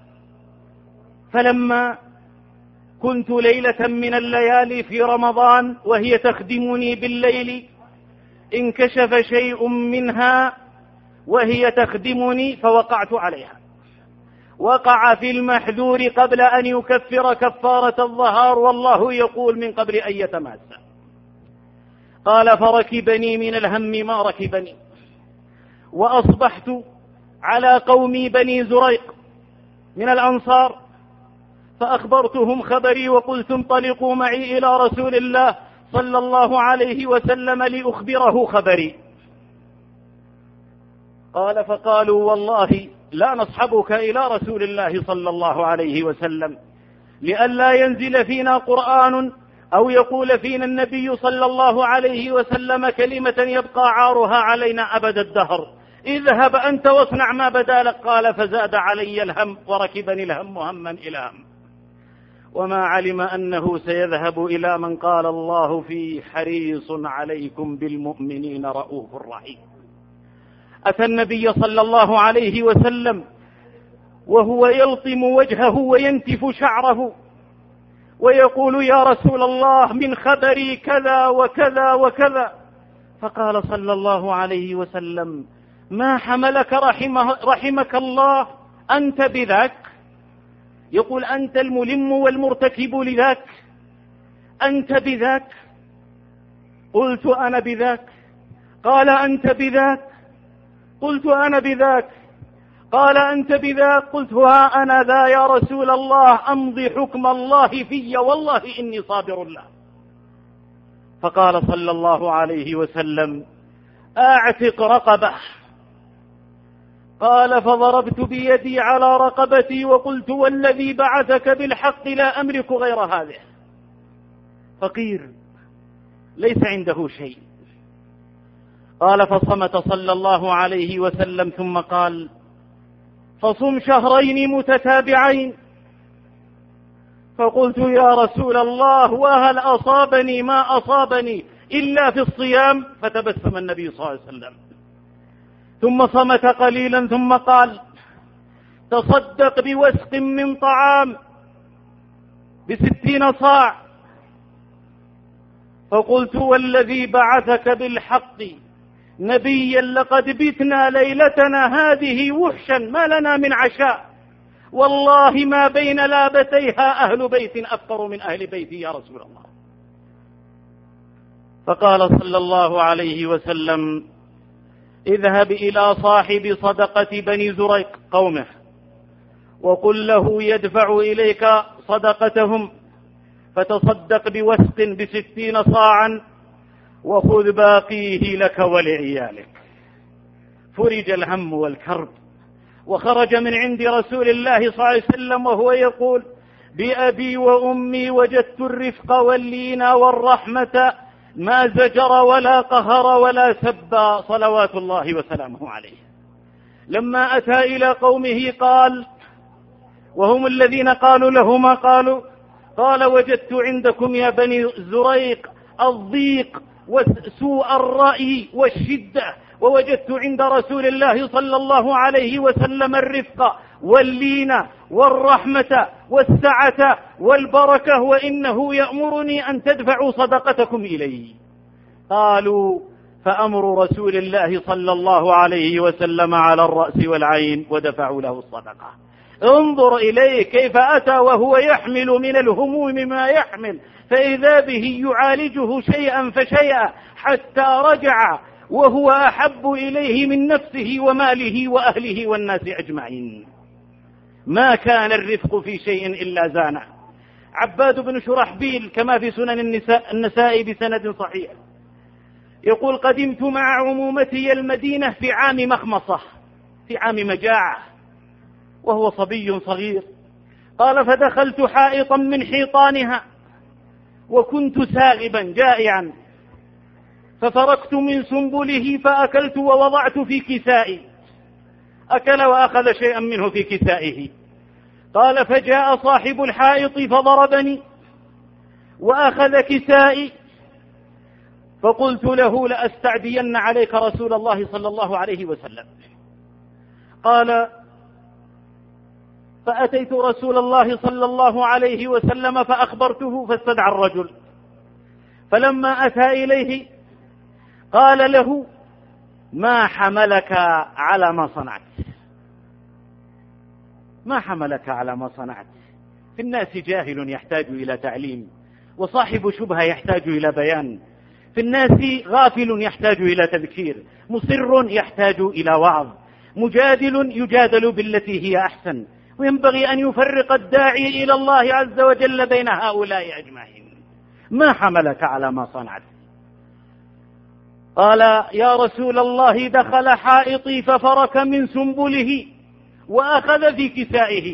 فلما كنت ليلة من الليالي في رمضان وهي تخدمني بالليل، انكشف شيء منها وهي تخدمني فوقعت عليها. وقع في المحذور قبل أن يكفر كفارة الظهار، والله يقول من قبل أن يتماس. قال: فركبني من الهم ما ركبني، وأصبحت على قومي بني زريق من الأنصار، فأخبرتهم خبري وقلت: انطلقوا معي إلى رسول الله صلى الله عليه وسلم لأخبره خبري. قال: فقالوا: والله لا نصحبك إلى رسول الله صلى الله عليه وسلم لئلا ينزل فينا قرآن أو يقول فينا النبي صلى الله عليه وسلم كلمة يبقى عارها علينا أبد الدهر. اذهب أنت واصنع ما بدا لك. قال: فزاد علي الهم وركبني الهم هما إلى هم. وما علم أنه سيذهب إلى من قال الله فيه: حريص عليكم بالمؤمنين رؤوف رحيم. أتى النبي صلى الله عليه وسلم وهو يلطم وجهه وينتف شعره ويقول: يا رسول الله، من خبري كذا وكذا وكذا. فقال صلى الله عليه وسلم: ما حملك رحمك الله أنت بذاك؟ يقول: أنت الملم والمرتكب لذاك، أنت بذاك. قلت: أنا بذاك. قال: أنت بذاك. قلت: أنا بذاك. قال: أنت بذاك. قلت: ها أنا ذا يا رسول الله، أمضي حكم الله في، والله إني صابر له. فقال صلى الله عليه وسلم: أعتق رقبه. قال: فضربت بيدي على رقبتي وقلت: والذي بعثك بالحق لا أملك غير هذه. فقير ليس عنده شيء. قال: فصمت صلى الله عليه وسلم ثم قال: فصم شهرين متتابعين. فقلت: يا رسول الله، وهل أصابني ما أصابني إلا في الصيام؟ فتبسم النبي صلى الله عليه وسلم ثم صمت قليلا ثم قال: تصدق بوسق من طعام ب60 صاع. فقلت: والذي بعثك بالحق نبيا لقد بتنا ليلتنا هذه وحشا ما لنا من عشاء، والله ما بين لابتيها أهل بيت أفقر من أهل بيتي يا رسول الله. فقال صلى الله عليه وسلم: اذهب إلى صاحب صدقة بني زريق قومه وقل له يدفع إليك صدقتهم، فتصدق بوسق ب60 صاعا وخذ باقيه لك ولعيالك. فرج الهم والكرب، وخرج من عند رسول الله صلى الله عليه وسلم وهو يقول: بأبي وأمي وجدت الرفق واللين والرحمة ما زجر ولا قهر ولا سب صلوات الله وسلامه عليه. لما أتى إلى قومه قال، وهم الذين قالوا له ما قالوا، قال: وجدت عندكم يا بني زريق الضيق وسوء الرأي والشدة، ووجدت عند رسول الله صلى الله عليه وسلم الرفق واللين والرحمة والسعة والبركة، وإنه يأمرني أن تدفعوا صدقتكم إليه. قالوا: فأمر رسول الله صلى الله عليه وسلم على الرأس والعين، ودفعوا له الصدقة. انظر إليه كيف أتى وهو يحمل من الهموم ما يحمل، فإذا به يعالجه شيئا فشيئا حتى رجع وهو أحب إليه من نفسه وماله وأهله والناس أجمعين. ما كان الرفق في شيء إلا زانه. عباد بن شرحبيل كما في سنن النساء بسند صحيح يقول: قدمت مع عمومتي المدينة في عام مخمصة، في عام مجاعة، وهو صبي صغير. قال: فدخلت حائطا من حيطانها وكنت ساغبا جائعا، ففرقت من سنبله فأكلت ووضعت في كسائي. أكل وأخذ شيئا منه في كسائه. قال: فجاء صاحب الحائط فضربني وأخذ كسائي، فقلت له: لأستعدين عليك رسول الله صلى الله عليه وسلم. قال: فأتيت رسول الله صلى الله عليه وسلم فأخبرته، فاستدعى الرجل، فلما أتى إليه قال له: ما حملك على ما صنعت؟ ما حملك على ما صنعت؟ في الناس جاهل يحتاج إلى تعليم، وصاحب شبهة يحتاج إلى بيان، في الناس غافل يحتاج إلى تذكير، مصر يحتاج إلى وعظ، مجادل يجادل بالتي هي أحسن، وينبغي أن يفرق الداعي إلى الله عز وجل بين هؤلاء أجمعين. ما حملك على ما صنعت؟ قال: يا رسول الله دخل حائطي ففرك من سنبله وأخذ في كسائه.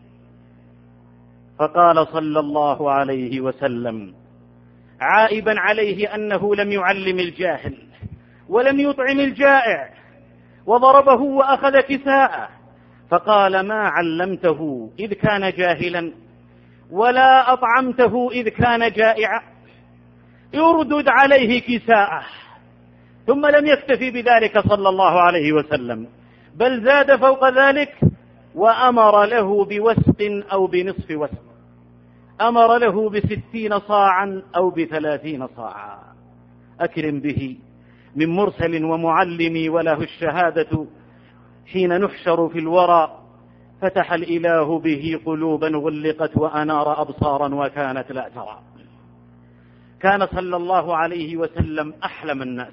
فقال صلى الله عليه وسلم عائبا عليه أنه لم يعلم الجاهل ولم يطعم الجائع، وضربه وأخذ كساءه، فقال: ما علمته إذ كان جاهلا ولا أطعمته إذ كان جائعا، يردد عليه كساءه. ثم لم يكتفي بذلك صلى الله عليه وسلم، بل زاد فوق ذلك وأمر له بوسق أو بنصف وسق، أمر له ب60 صاعا أو ب30 صاعا. أكرم به من مرسل ومعلم وله الشهادة، حين نحشر في الورى فتح الإله به قلوبا غلقت وأنار أبصارا وكانت لا ترى. كان صلى الله عليه وسلم أحلم الناس،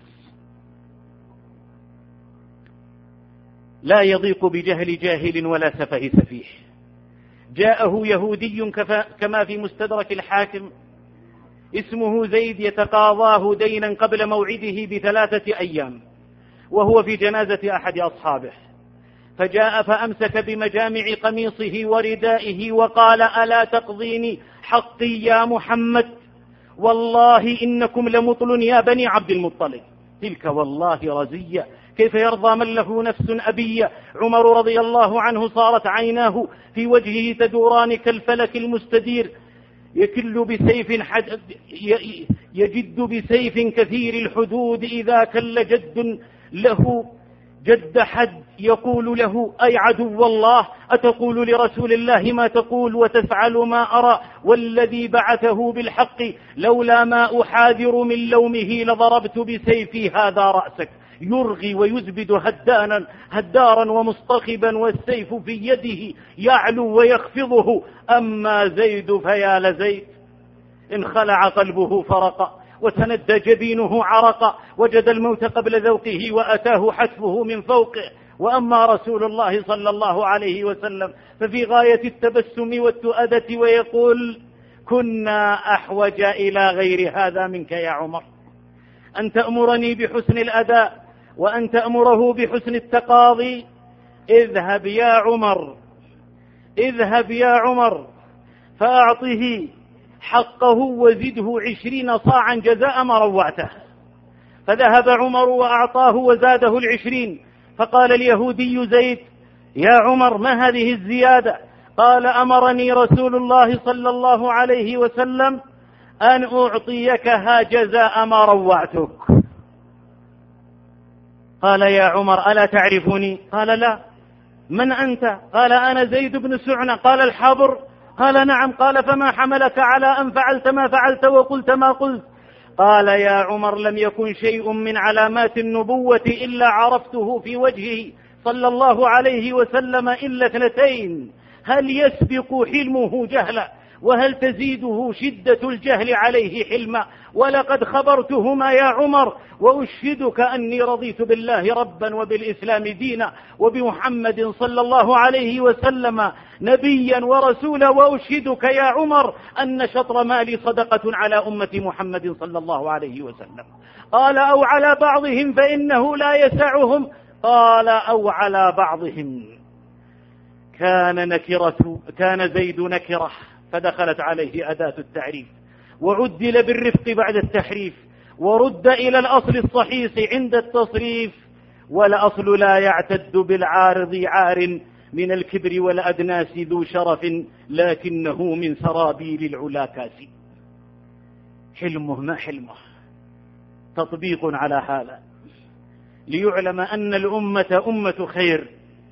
لا يضيق بجهل جاهل ولا سفه سفيه. جاءه يهودي كما في مستدرك الحاكم اسمه زيد يتقاضاه دينا قبل موعده ب3 أيام، وهو في جنازة أحد أصحابه، فجاء فأمسك بمجامع قميصه وردائه وقال: ألا تقضيني حقي يا محمد؟ والله إنكم لمطل يا بني عبد المطلب. تلك والله رزية، كيف يرضى من له نفس أبية؟ عمر رضي الله عنه صارت عيناه في وجهه تدوران كالفلك المستدير، يجد بسيف كثير الحدود إذا كل جد له جد حد، يقول له: أي عدو الله، أتقول لرسول الله ما تقول وتفعل ما أرى؟ والذي بعثه بالحق لولا ما أحاذر من لومه لضربت بسيفي هذا رأسك. يرغي ويزبد هدارا ومصطخبا والسيف في يده يعلو ويخفضه. أما زيد فيا لزيد، إن خلع قلبه فرق وتندى جبينه عرق، وجد الموت قبل ذوقه وأتاه حتفه من فوقه. وأما رسول الله صلى الله عليه وسلم ففي غاية التبسم والتؤدة ويقول: كنا أحوج إلى غير هذا منك يا عمر، أن تأمرني بحسن الأداء وأن تأمره بحسن التقاضي. اذهب يا عمر، اذهب يا عمر فأعطه حقه وزده 20 صاعا جزاء ما روعته. فذهب عمر وأعطاه وزاده 20. فقال اليهودي زيد: يا عمر ما هذه الزيادة؟ قال: أمرني رسول الله صلى الله عليه وسلم أن أعطيكها جزاء ما روعتك. قال: يا عمر ألا تعرفني؟ قال: لا. من أنت؟ قال: أنا زيد بن سعنة. قال: الحبر؟ قال: نعم. قال: فما حملك على أن فعلت ما فعلت وقلت ما قلت؟ قال: يا عمر لم يكن شيء من علامات النبوة إلا عرفته في وجهه صلى الله عليه وسلم إلا 2: هل يسبق حلمه جهلا، وهل تزيده شدة الجهل عليه حلما؟ ولقد خبرتهما يا عمر، وأشهدك أني رضيت بالله ربا وبالإسلام دينا وبمحمد صلى الله عليه وسلم نبيا ورسولا، وأشهدك يا عمر أن شطر مالي صدقة على أمة محمد صلى الله عليه وسلم. قال: أو على بعضهم فإنه لا يسعهم. قال: أو على بعضهم. كان زيد نكرة فدخلت عليه أداة التعريف، وعدل بالرفق بعد التحريف، ورد إلى الأصل الصحيح عند التصريف. والأصل لا يعتد بالعارض عار، من الكبر والأدناس ذو شرف، لكنه من سرابيل العلا كاسي. حلمه ما حلمه، تطبيق على هذا ليعلم أن الأمة أمة خير.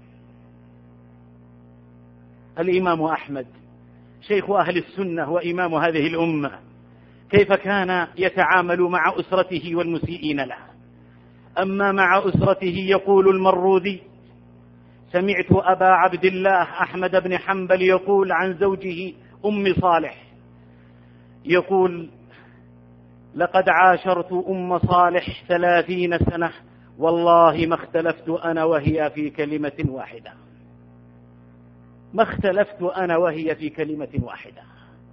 الإمام أحمد شيخ أهل السنة وإمام هذه الأمة، كيف كان يتعامل مع أسرته والمسيئين له؟ أما مع أسرته يقول المروذي: سمعت أبا عبد الله أحمد بن حنبل يقول عن زوجه أم صالح، يقول: لقد عاشرت أم صالح 30 سنة، والله ما اختلفت أنا وهي في كلمة واحدة. ما اختلفت أنا وهي في كلمة واحدة.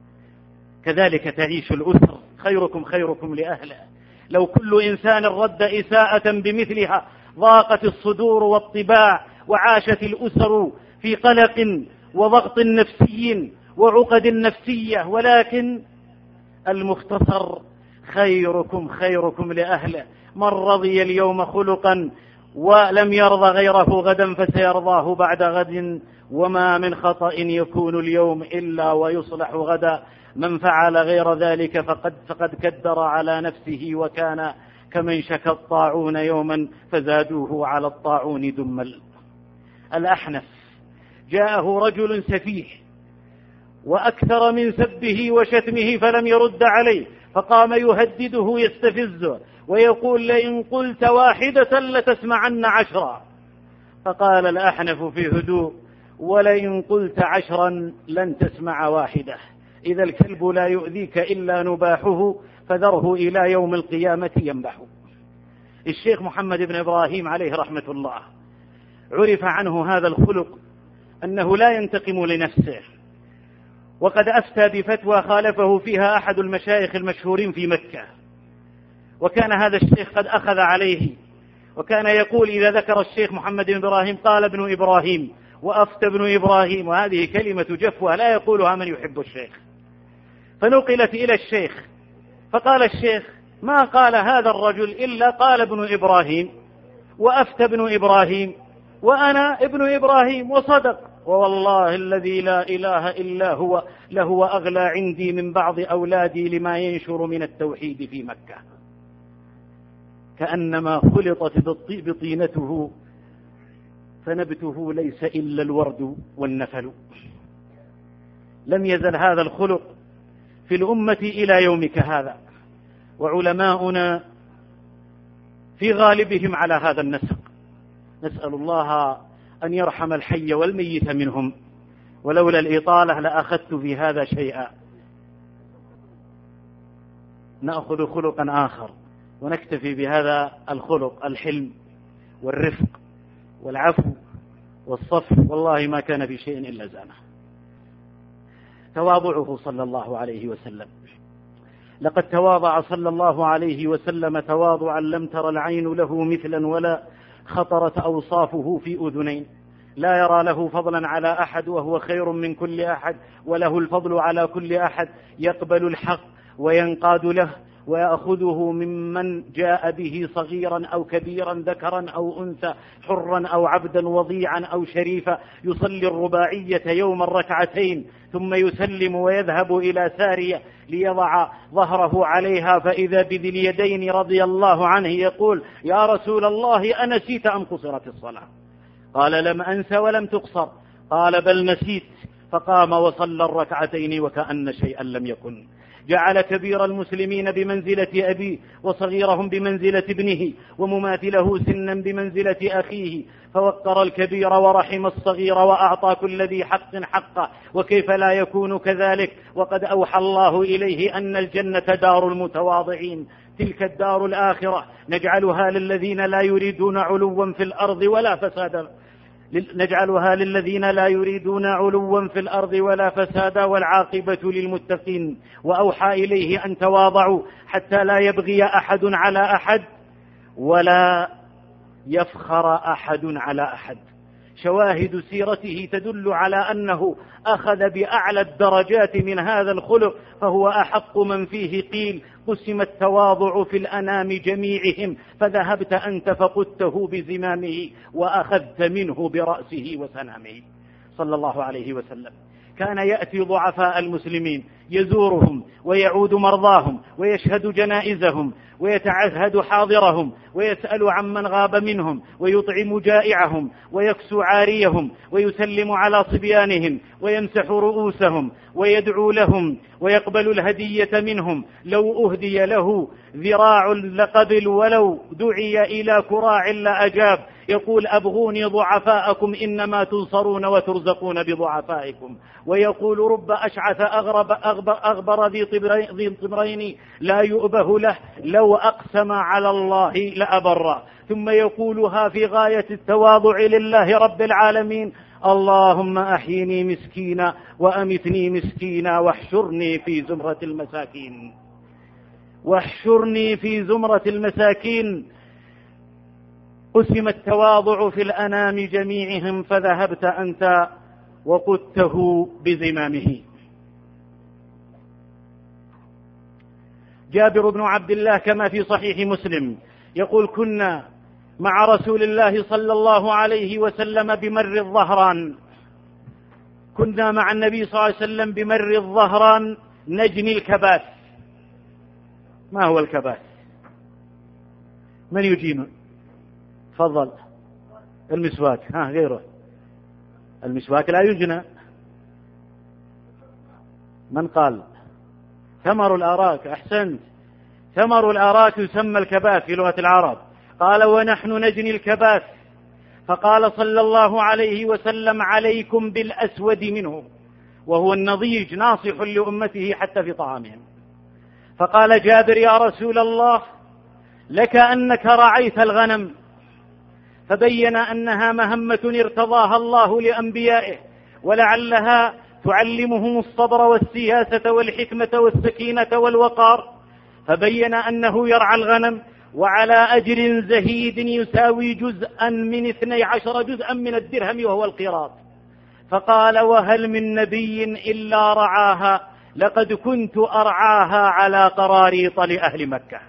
كذلك تعيش الأسر، خيركم خيركم لأهله. لو كل إنسان رد إساءة بمثلها ضاقت الصدور والطباع، وعاشت الأسر في قلق وضغط نفسي وعقد نفسية. ولكن المختصر: خيركم خيركم لأهله. من رضي اليوم خلقا ولم يرضى غيره غدا فسيرضاه بعد غد، وما من خطأ يكون اليوم إلا ويصلح غدا. من فعل غير ذلك فقد كدر على نفسه، وكان كمن شكى الطاعون يوما فزادوه على الطاعون دمل. الأحنف جاءه رجل سفيه وأكثر من سبه وشتمه فلم يرد عليه، فقام يهدده يستفزه ويقول: لئن قلت واحدة لتسمعن 10. فقال الأحنف في هدوء: ولئن قلت 10 لن تسمع واحدة. إذا الكلب لا يؤذيك إلا نباحه، فذره إلى يوم القيامة ينبح. الشيخ محمد بن إبراهيم عليه رحمة الله عرف عنه هذا الخلق، أنه لا ينتقم لنفسه، وقد أفتى بفتوى خالفه فيها أحد المشايخ المشهورين في مكة، وكان هذا الشيخ قد أخذ عليه، وكان يقول إذا ذكر الشيخ محمد بن إبراهيم قال ابن إبراهيم وأفتى ابن إبراهيم، وهذه كلمة جفوة لا يقولها من يحب الشيخ. فنقلت إلى الشيخ، فقال الشيخ: ما قال هذا الرجل إلا قال ابن إبراهيم وأفتى ابن إبراهيم وأنا ابن إبراهيم، وصدق، ووالله الذي لا إله إلا هو لهو أغلى عندي من بعض أولادي لما ينشر من التوحيد في مكة. كأنما خلطت بطينته، فنبته ليس إلا الورد والنفل. لم يزل هذا الخلق في الأمة إلى يومك هذا. وعلماؤنا في غالبهم على هذا النسق. نسأل الله أن يرحم الحي والميت منهم، ولولا الإطالة لأخذت في هذا شيئا. نأخذ خلقا آخر ونكتفي بهذا الخلق، الحلم والرفق والعفو والصف، والله ما كان في شيء إلا زانه. تواضعه صلى الله عليه وسلم، لقد تواضع صلى الله عليه وسلم تواضعا لم تر العين له مثلا ولا خطرت أوصافه في أذنين. لا يرى له فضلا على أحد وهو خير من كل أحد، وله الفضل على كل أحد. يقبل الحق وينقاد له ويأخذه ممن جاء به صغيرا أو كبيرا، ذكرا أو أنثى، حرا أو عبدا، وضيعا أو شريفا. يصلي الرباعية يوما ركعتين ثم يسلم ويذهب إلى سارية ليضع ظهره عليها، فإذا بذي اليدين رضي الله عنه يقول: يا رسول الله أنسيت أم قصرت الصلاة؟ قال: لم أنس ولم تقصر. قال: بل نسيت. فقام وصلى الركعتين وكأن شيئا لم يكن. جعل كبير المسلمين بمنزلة أبيه، وصغيرهم بمنزلة ابنه، ومماثله سنا بمنزلة أخيه، فوقر الكبير ورحم الصغير وأعطى كل ذي حق حقه. وكيف لا يكون كذلك وقد أوحى الله إليه أن الجنة دار المتواضعين، تلك الدار الآخرة نجعلها للذين لا يريدون علوا في الأرض ولا فسادا، والعاقبة للمتقين. وأوحى إليه أن تواضعوا حتى لا يبغي أحد على أحد ولا يفخر أحد على أحد. شواهد سيرته تدل على أنه أخذ بأعلى الدرجات من هذا الخلق، فهو أحق من فيه. قيل: قسم التواضع في الأنام جميعهم، فذهبت أنت فقدته بزمامه وأخذت منه برأسه وسنامه، صلى الله عليه وسلم. كان يأتي ضعفاء المسلمين يزورهم ويعود مرضاهم ويشهد جنائزهم ويتعهد حاضرهم ويسأل عمن غاب منهم ويطعم جائعهم ويكسو عاريهم ويسلم على صبيانهم ويمسح رؤوسهم ويدعو لهم ويقبل الهدية منهم. لو أهدي له ذراع لقبل، ولو دعي إلى كراع لأجاب. يقول: أبغوني ضعفاءكم إنما تنصرون وترزقون بضعفائكم. ويقول: رب أشعث أغبر ذي طمرين لا يؤبه له، لو أقسم على الله لأبر. ثم يقولها في غاية التواضع لله رب العالمين: اللهم أحيني مسكينا وأمتني مسكينا واحشرني في زمرة المساكين. قسم التواضع في الأنام جميعهم، فذهبت أنت وقدته بزمامه. جابر بن عبد الله كما في صحيح مسلم يقول: كنا مع رسول الله صلى الله عليه وسلم بمر الظهران، كنا مع النبي صلى الله عليه وسلم بمر الظهران نجني الكباس. ما هو الكباس؟ من يجينا؟ تفضل. المسواك. غيره. المسواك لا يجنى. من قال؟ ثمر الأراك. أحسنت، ثمر الأراك يسمى الكباس في لغة العرب. قال: ونحن نجني الكباس، فقال صلى الله عليه وسلم: عليكم بالأسود منه، وهو النضيج ناصح لأمته حتى في طعامهم. فقال جابر: يا رسول الله، لك أنك رعيت الغنم. فبين أنها مهمة ارتضاها الله لأنبيائه، ولعلها تعلمهم الصبر والسياسة والحكمة والسكينة والوقار. فبين أنه يرعى الغنم وعلى أجر زهيد يساوي جزءا من 12 جزءا من الدرهم وهو القيراط. فقال: وهل من نبي إلا رعاها؟ لقد كنت أرعاها على قراريط لأهل مكة.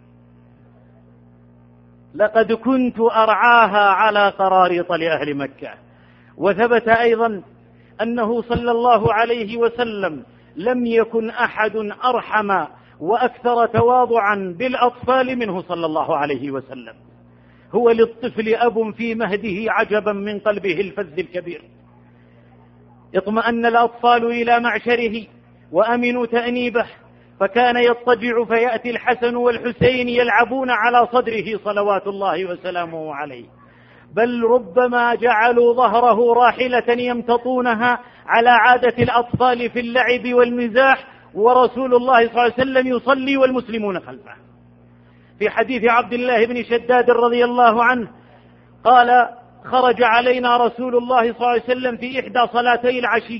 لقد كنت أرعاها على قراريط لأهل مكة. وثبت أيضا أنه صلى الله عليه وسلم لم يكن أحد أرحم وأكثر تواضعا بالأطفال منه صلى الله عليه وسلم. هو للطفل أب في مهده عجبا من قلبه الفذ الكبير. اطمأن الأطفال إلى معشره وأمنوا تأنيبه، فكان يضطجع فيأتي الحسن والحسين يلعبون على صدره صلوات الله وسلامه عليه، بل ربما جعلوا ظهره راحلة يمتطونها على عادة الأطفال في اللعب والمزاح، ورسول الله صلى الله عليه وسلم يصلي والمسلمون خلفه. في حديث عبد الله بن شداد رضي الله عنه قال: خرج علينا رسول الله صلى الله عليه وسلم في إحدى صلاتي العشي،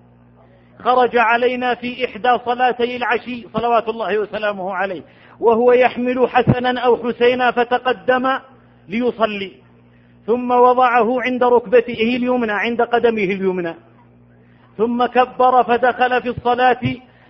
خرج علينا في إحدى صلاتي العشي صلوات الله وسلامه عليه، وهو يحمل حسنا أو حسينا، فتقدم ليصلي، ثم وضعه عند ركبته اليمنى، عند قدمه اليمنى، ثم كبر فدخل في الصلاة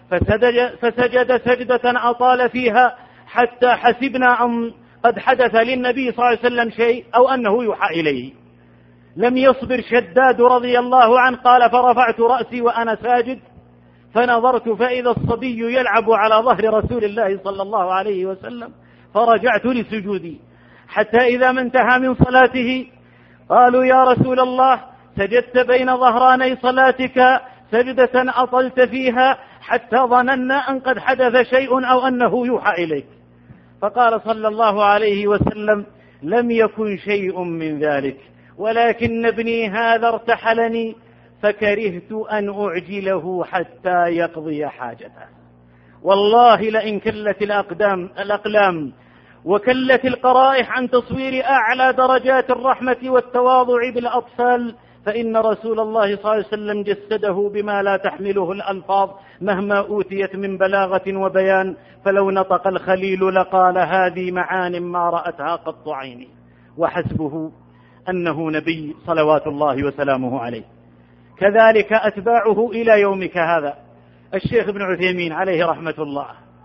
فسجد سجدة أطال فيها حتى حسبنا أن قد حدث للنبي صلى الله عليه وسلم شيء أو أنه يوحى إليه. لم يصبر شداد رضي الله عنه، قال: فرفعت رأسي وأنا ساجد فنظرت فإذا الصبي يلعب على ظهر رسول الله صلى الله عليه وسلم، فرجعت لسجودي، حتى إذا ما انتهى من صلاته قالوا: يا رسول الله، سجدت بين ظهراني صلاتك سجدة أطلت فيها حتى ظننا أن قد حدث شيء أو أنه يوحى إليك. فقال صلى الله عليه وسلم: لم يكن شيء من ذلك، ولكن ابني هذا ارتحلني فكرهت أن أعجله حتى يقضي حاجته. والله لئن كلت الأقلام وكلت القرائح عن تصوير أعلى درجات الرحمة والتواضع بالأطفال، فإن رسول الله صلى الله عليه وسلم جسده بما لا تحمله الألفاظ مهما أوتيت من بلاغة وبيان، فلو نطق الخليل لقال: هذه معان ما رأتها قط عيني. وحسبه أنه نبي صلوات الله وسلامه عليه. كذلك أتباعه إلى يومك هذا. الشيخ ابن عثيمين عليه رحمة الله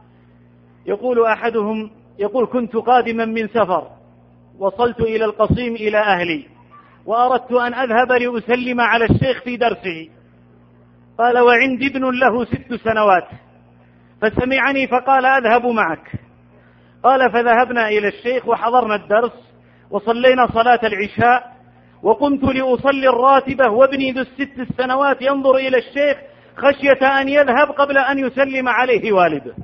يقول أحدهم: كنت قادما من سفر، وصلت إلى القصيم إلى أهلي، وأردت أن أذهب لأسلم على الشيخ في درسه. قال: وعندي ابن له 6 سنوات، فسمعني فقال: أذهب معك. قال: فذهبنا إلى الشيخ وحضرنا الدرس وصلينا صلاة العشاء، وقمت لأصلي الراتبة وابني ذو 6 سنوات ينظر إلى الشيخ خشية أن يذهب قبل أن يسلم عليه والده.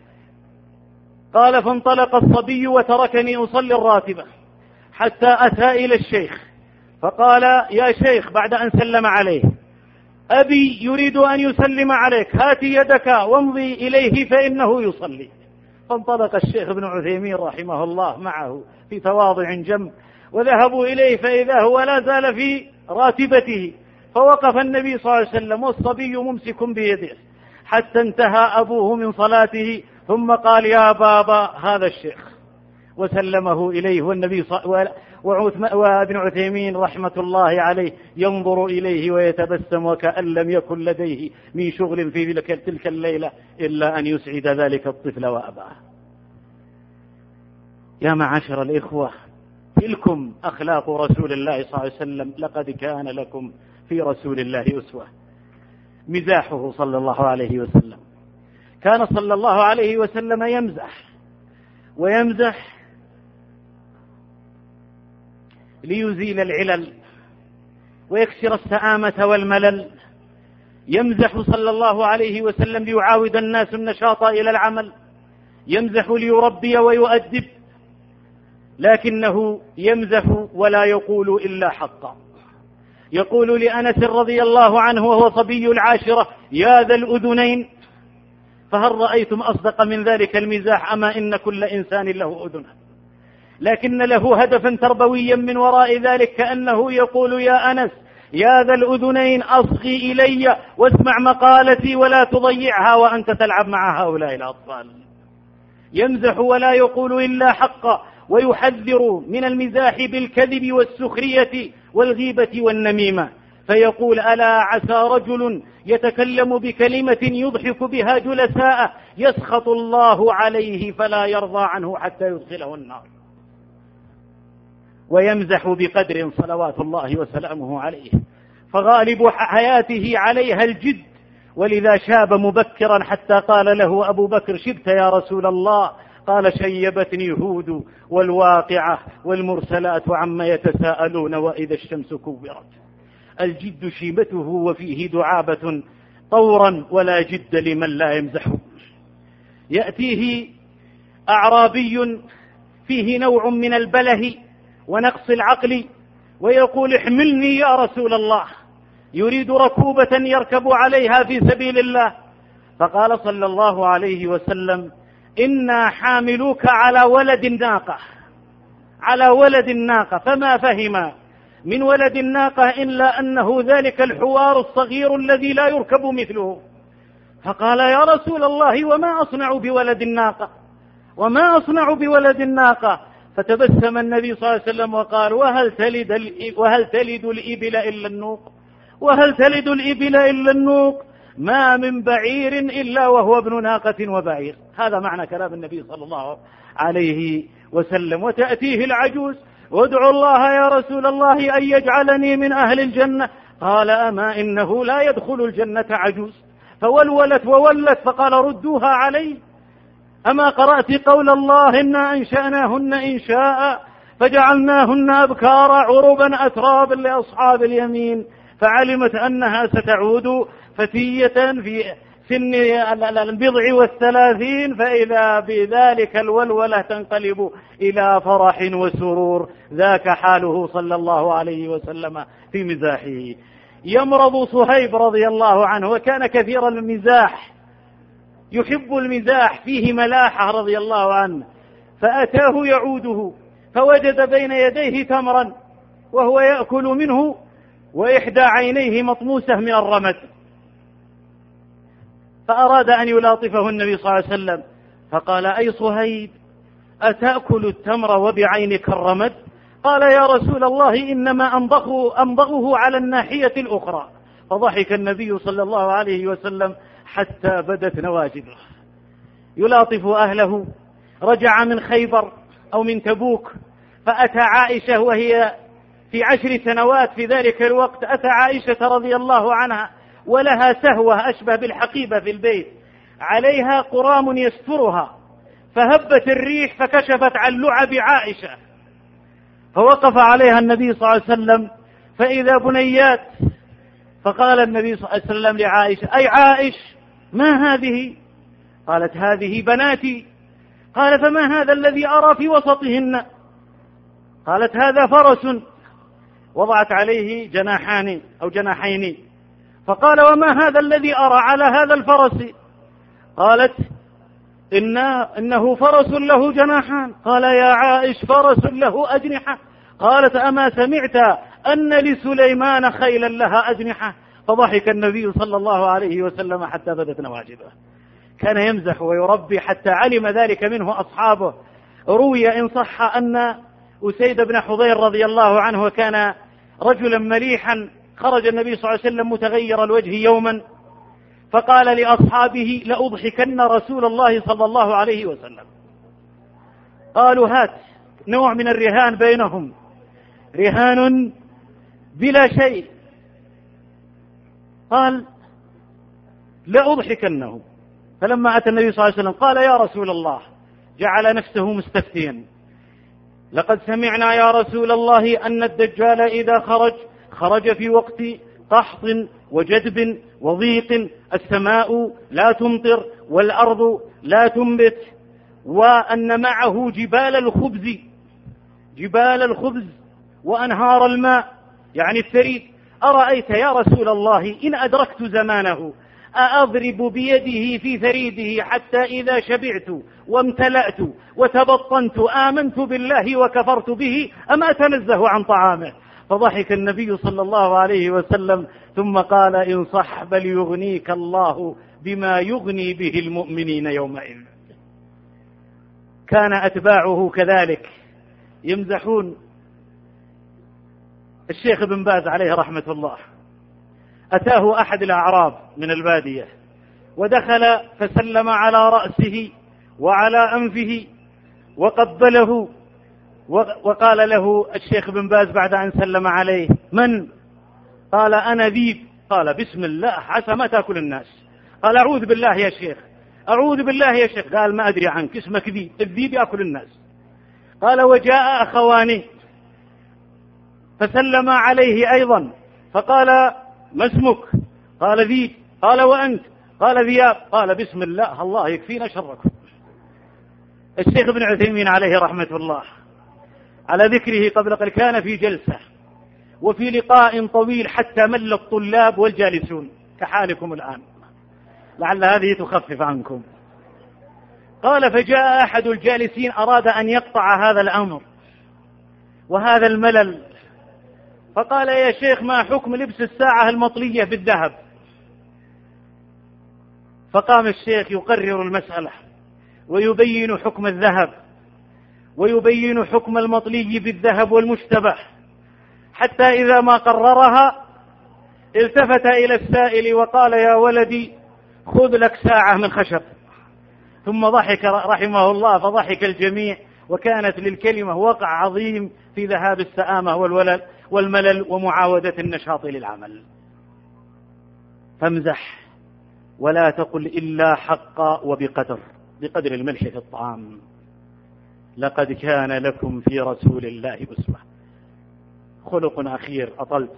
قال: فانطلق الصبي وتركني أصلي الراتبة حتى أتى إلى الشيخ، فقال: يا شيخ، بعد أن سلم عليه: أبي يريد أن يسلم عليك، هات يدك وامضي إليه فإنه يصلي. فانطلق الشيخ ابن عثيمين رحمه الله معه في تواضع جم، وذهبوا إليه فإذا هو لا زال في راتبته، فوقف النبي صلى الله عليه وسلم والصبي ممسك بيده حتى انتهى أبوه من صلاته، ثم قال: يا بابا، هذا الشيخ، وسلمه إليه. والنبي وابن عثيمين رحمة الله عليه ينظر إليه ويتبسم وكأن لم يكن لديه من شغل في تلك الليلة إلا أن يسعد ذلك الطفل وأباه. يا معاشر الإخوة، تلكم أخلاق رسول الله صلى الله عليه وسلم: لقد كان لكم في رسول الله أسوة. مزاحه صلى الله عليه وسلم، كان صلى الله عليه وسلم يمزح ليزيل العلل ويكسر السآمة والملل. يمزح صلى الله عليه وسلم ليعاود الناس النشاط إلى العمل، يمزح ليربي ويؤدب، لكنه يمزح ولا يقول إلا حقا. يقول لأنس رضي الله عنه وهو صبي العاشرة: يا ذا الأذنين، فهل رأيتم أصدق من ذلك المزاح؟ أما إن كل إنسان له أذن، لكن له هدفا تربويا من وراء ذلك، كأنه يقول: يا أنس، يا ذا الأذنين، أصغي إلي واسمع مقالتي ولا تضيعها وأنت تلعب مع هؤلاء الأطفال. يمزح ولا يقول إلا حقا، ويحذر من المزاح بالكذب والسخرية والغيبة والنميمة، فيقول: ألا عسى رجل يتكلم بكلمة يضحك بها جلساء يسخط الله عليه فلا يرضى عنه حتى يدخله النار. ويمزح بقدر صلوات الله وسلامه عليه، فغالب حياته عليها الجد، ولذا شاب مبكرا حتى قال له أبو بكر: شبت يا رسول الله؟ قال: شيبتني هود والواقعة والمرسلات عما يتساءلون وإذا الشمس كورت. الجد شيبته وفيه دعابة طورا، ولا جد لمن لا يمزح. يأتيه أعرابي فيه نوع من البله ونقص العقل ويقول احملني يا رسول الله، يريد ركوبة يركب عليها في سبيل الله. فقال صلى الله عليه وسلم إنا حاملوك على ولد الناقة، على ولد الناقة. فما فهم من ولد الناقة إلا أنه ذلك الحوار الصغير الذي لا يركب مثله. فقال يا رسول الله وما أصنع بولد الناقة، وما أصنع بولد الناقة؟ فتبسم النبي صلى الله عليه وسلم وقال وهل تلد الإبل إلا النوق، وهل تلد الإبل إلا النوق، ما من بعير إلا وهو ابن ناقة وبعير. هذا معنى كلام النبي صلى الله عليه وسلم. وتأتيه العجوز وادعو الله يا رسول الله أن يجعلني من أهل الجنة. قال أما إنه لا يدخل الجنة عجوز. فولولت وولت فقال ردوها علي. أما قرأت قول الله إنا أنشأناهن إنشاء فجعلناهن أبكارا عربا أترابا لأصحاب اليمين. فعلمت أنها ستعود فتية في سن البضع والثلاثين، فإذا بذلك الولولة تنقلب إلى فرح وسرور. ذاك حاله صلى الله عليه وسلم في مزاحه. يمرض صهيب رضي الله عنه وكان كثير المزاح، يحب المزاح، فيه ملاحة رضي الله عنه. فأتاه يعوده فوجد بين يديه تمرا وهو يأكل منه وإحدى عينيه مطموسة من الرمد، فأراد أن يلاطفه النبي صلى الله عليه وسلم فقال أي صهيب أتأكل التمر وبعينك الرمد؟ قال يا رسول الله إنما أمضغه على الناحية الأخرى. فضحك النبي صلى الله عليه وسلم حتى بدت نواجذه. يلاطف أهله. رجع من خيبر أو من تبوك فأتى عائشة وهي في 10 سنوات في ذلك الوقت. أتى عائشة رضي الله عنها ولها سهوة أشبه بالحقيبة في البيت، عليها قرام يسترها، فهبت الريح فكشفت عن لعب عائشة، فوقف عليها النبي صلى الله عليه وسلم فإذا بنيات. فقال النبي صلى الله عليه وسلم لعائشة أي عائش ما هذه؟ قالت هذه بناتي. قال فما هذا الذي أرى في وسطهن؟ قالت هذا فرس. وضعت عليه جناحان أو جناحين. فقال وما هذا الذي أرى على هذا الفرس؟ قالت إنه فرس له جناحان. قال يا عائش فرس له أجنحة. قالت أما سمعت أن لسليمان خيلا لها أجنحة؟ فضحك النبي صلى الله عليه وسلم حتى بدت نواجذه. كان يمزح ويربي حتى علم ذلك منه أصحابه. روي إن صح أن أسيد بن حضير رضي الله عنه كان رجلا مليحا، خرج النبي صلى الله عليه وسلم متغير الوجه يوما فقال لأصحابه لأضحكن رسول الله صلى الله عليه وسلم. قالوا هات، نوع من الرهان بينهم، رهان بلا شيء. قال لأضحكنه. فلما أتى النبي صلى الله عليه وسلم قال يا رسول الله، جعل نفسه مستفتيا، لقد سمعنا يا رسول الله أن الدجال إذا خرج في وقت قحط وجدب وضيق، السماء لا تمطر والأرض لا تنبت، وأن معه جبال الخبز وأنهار الماء، يعني الثريد. أرأيت يا رسول الله إن أدركت زمانه أأضرب بيده في ثريده حتى إذا شبعت وامتلأت وتبطنت آمنت بالله وكفرت به أم أتنزه عن طعامه؟ فضحك النبي صلى الله عليه وسلم ثم قال إن صح بل يغنيك الله بما يغني به المؤمنين يومئذ. كان أتباعه كذلك يمزحون. الشيخ ابن باز عليه رحمة الله أتاه أحد الأعراب من البادية ودخل فسلم على رأسه وعلى أنفه وقبله، وقال له الشيخ ابن باز بعد أن سلم عليه من؟ قال أنا ذيب. قال بسم الله، عسى ما تأكل الناس. قال أعوذ بالله يا شيخ، أعوذ بالله يا شيخ. قال ما أدري عنك، اسمك ذيب، الذيب يأكل الناس. قال وجاء أخوانه فسلم عليه أيضا فقال ما اسمك؟ قال ذيب. قال وأنت؟ قال ذياب. قال بسم الله، الله يكفينا شركم. الشيخ ابن عثيمين عليه رحمة الله على ذكره قبل قليل كان في جلسة وفي لقاء طويل حتى مل الطلاب والجالسون كحالكم الآن، لعل هذه تخفف عنكم. قال: فجاء أحد الجالسين أراد أن يقطع هذا الأمر وهذا الملل، فقال: يا شيخ، ما حكم لبس الساعة المطلية بالذهب؟ فقام الشيخ يقرر المسألة ويبين حكم الذهب ويبين حكم المطلي بالذهب والمشتبه، حتى إذا ما قررها التفت إلى السائل وقال: يا ولدي، خذ لك ساعة من خشب. ثم ضحك رحمه الله فضحك الجميع، وكانت للكلمة وقع عظيم في ذهاب السآمة والملل ومعاودة النشاط للعمل. فامزح ولا تقل إلا حقا بقدر الملح في الطعام. لقد كان لكم في رسول الله أسوة. خلق أخير أطلت: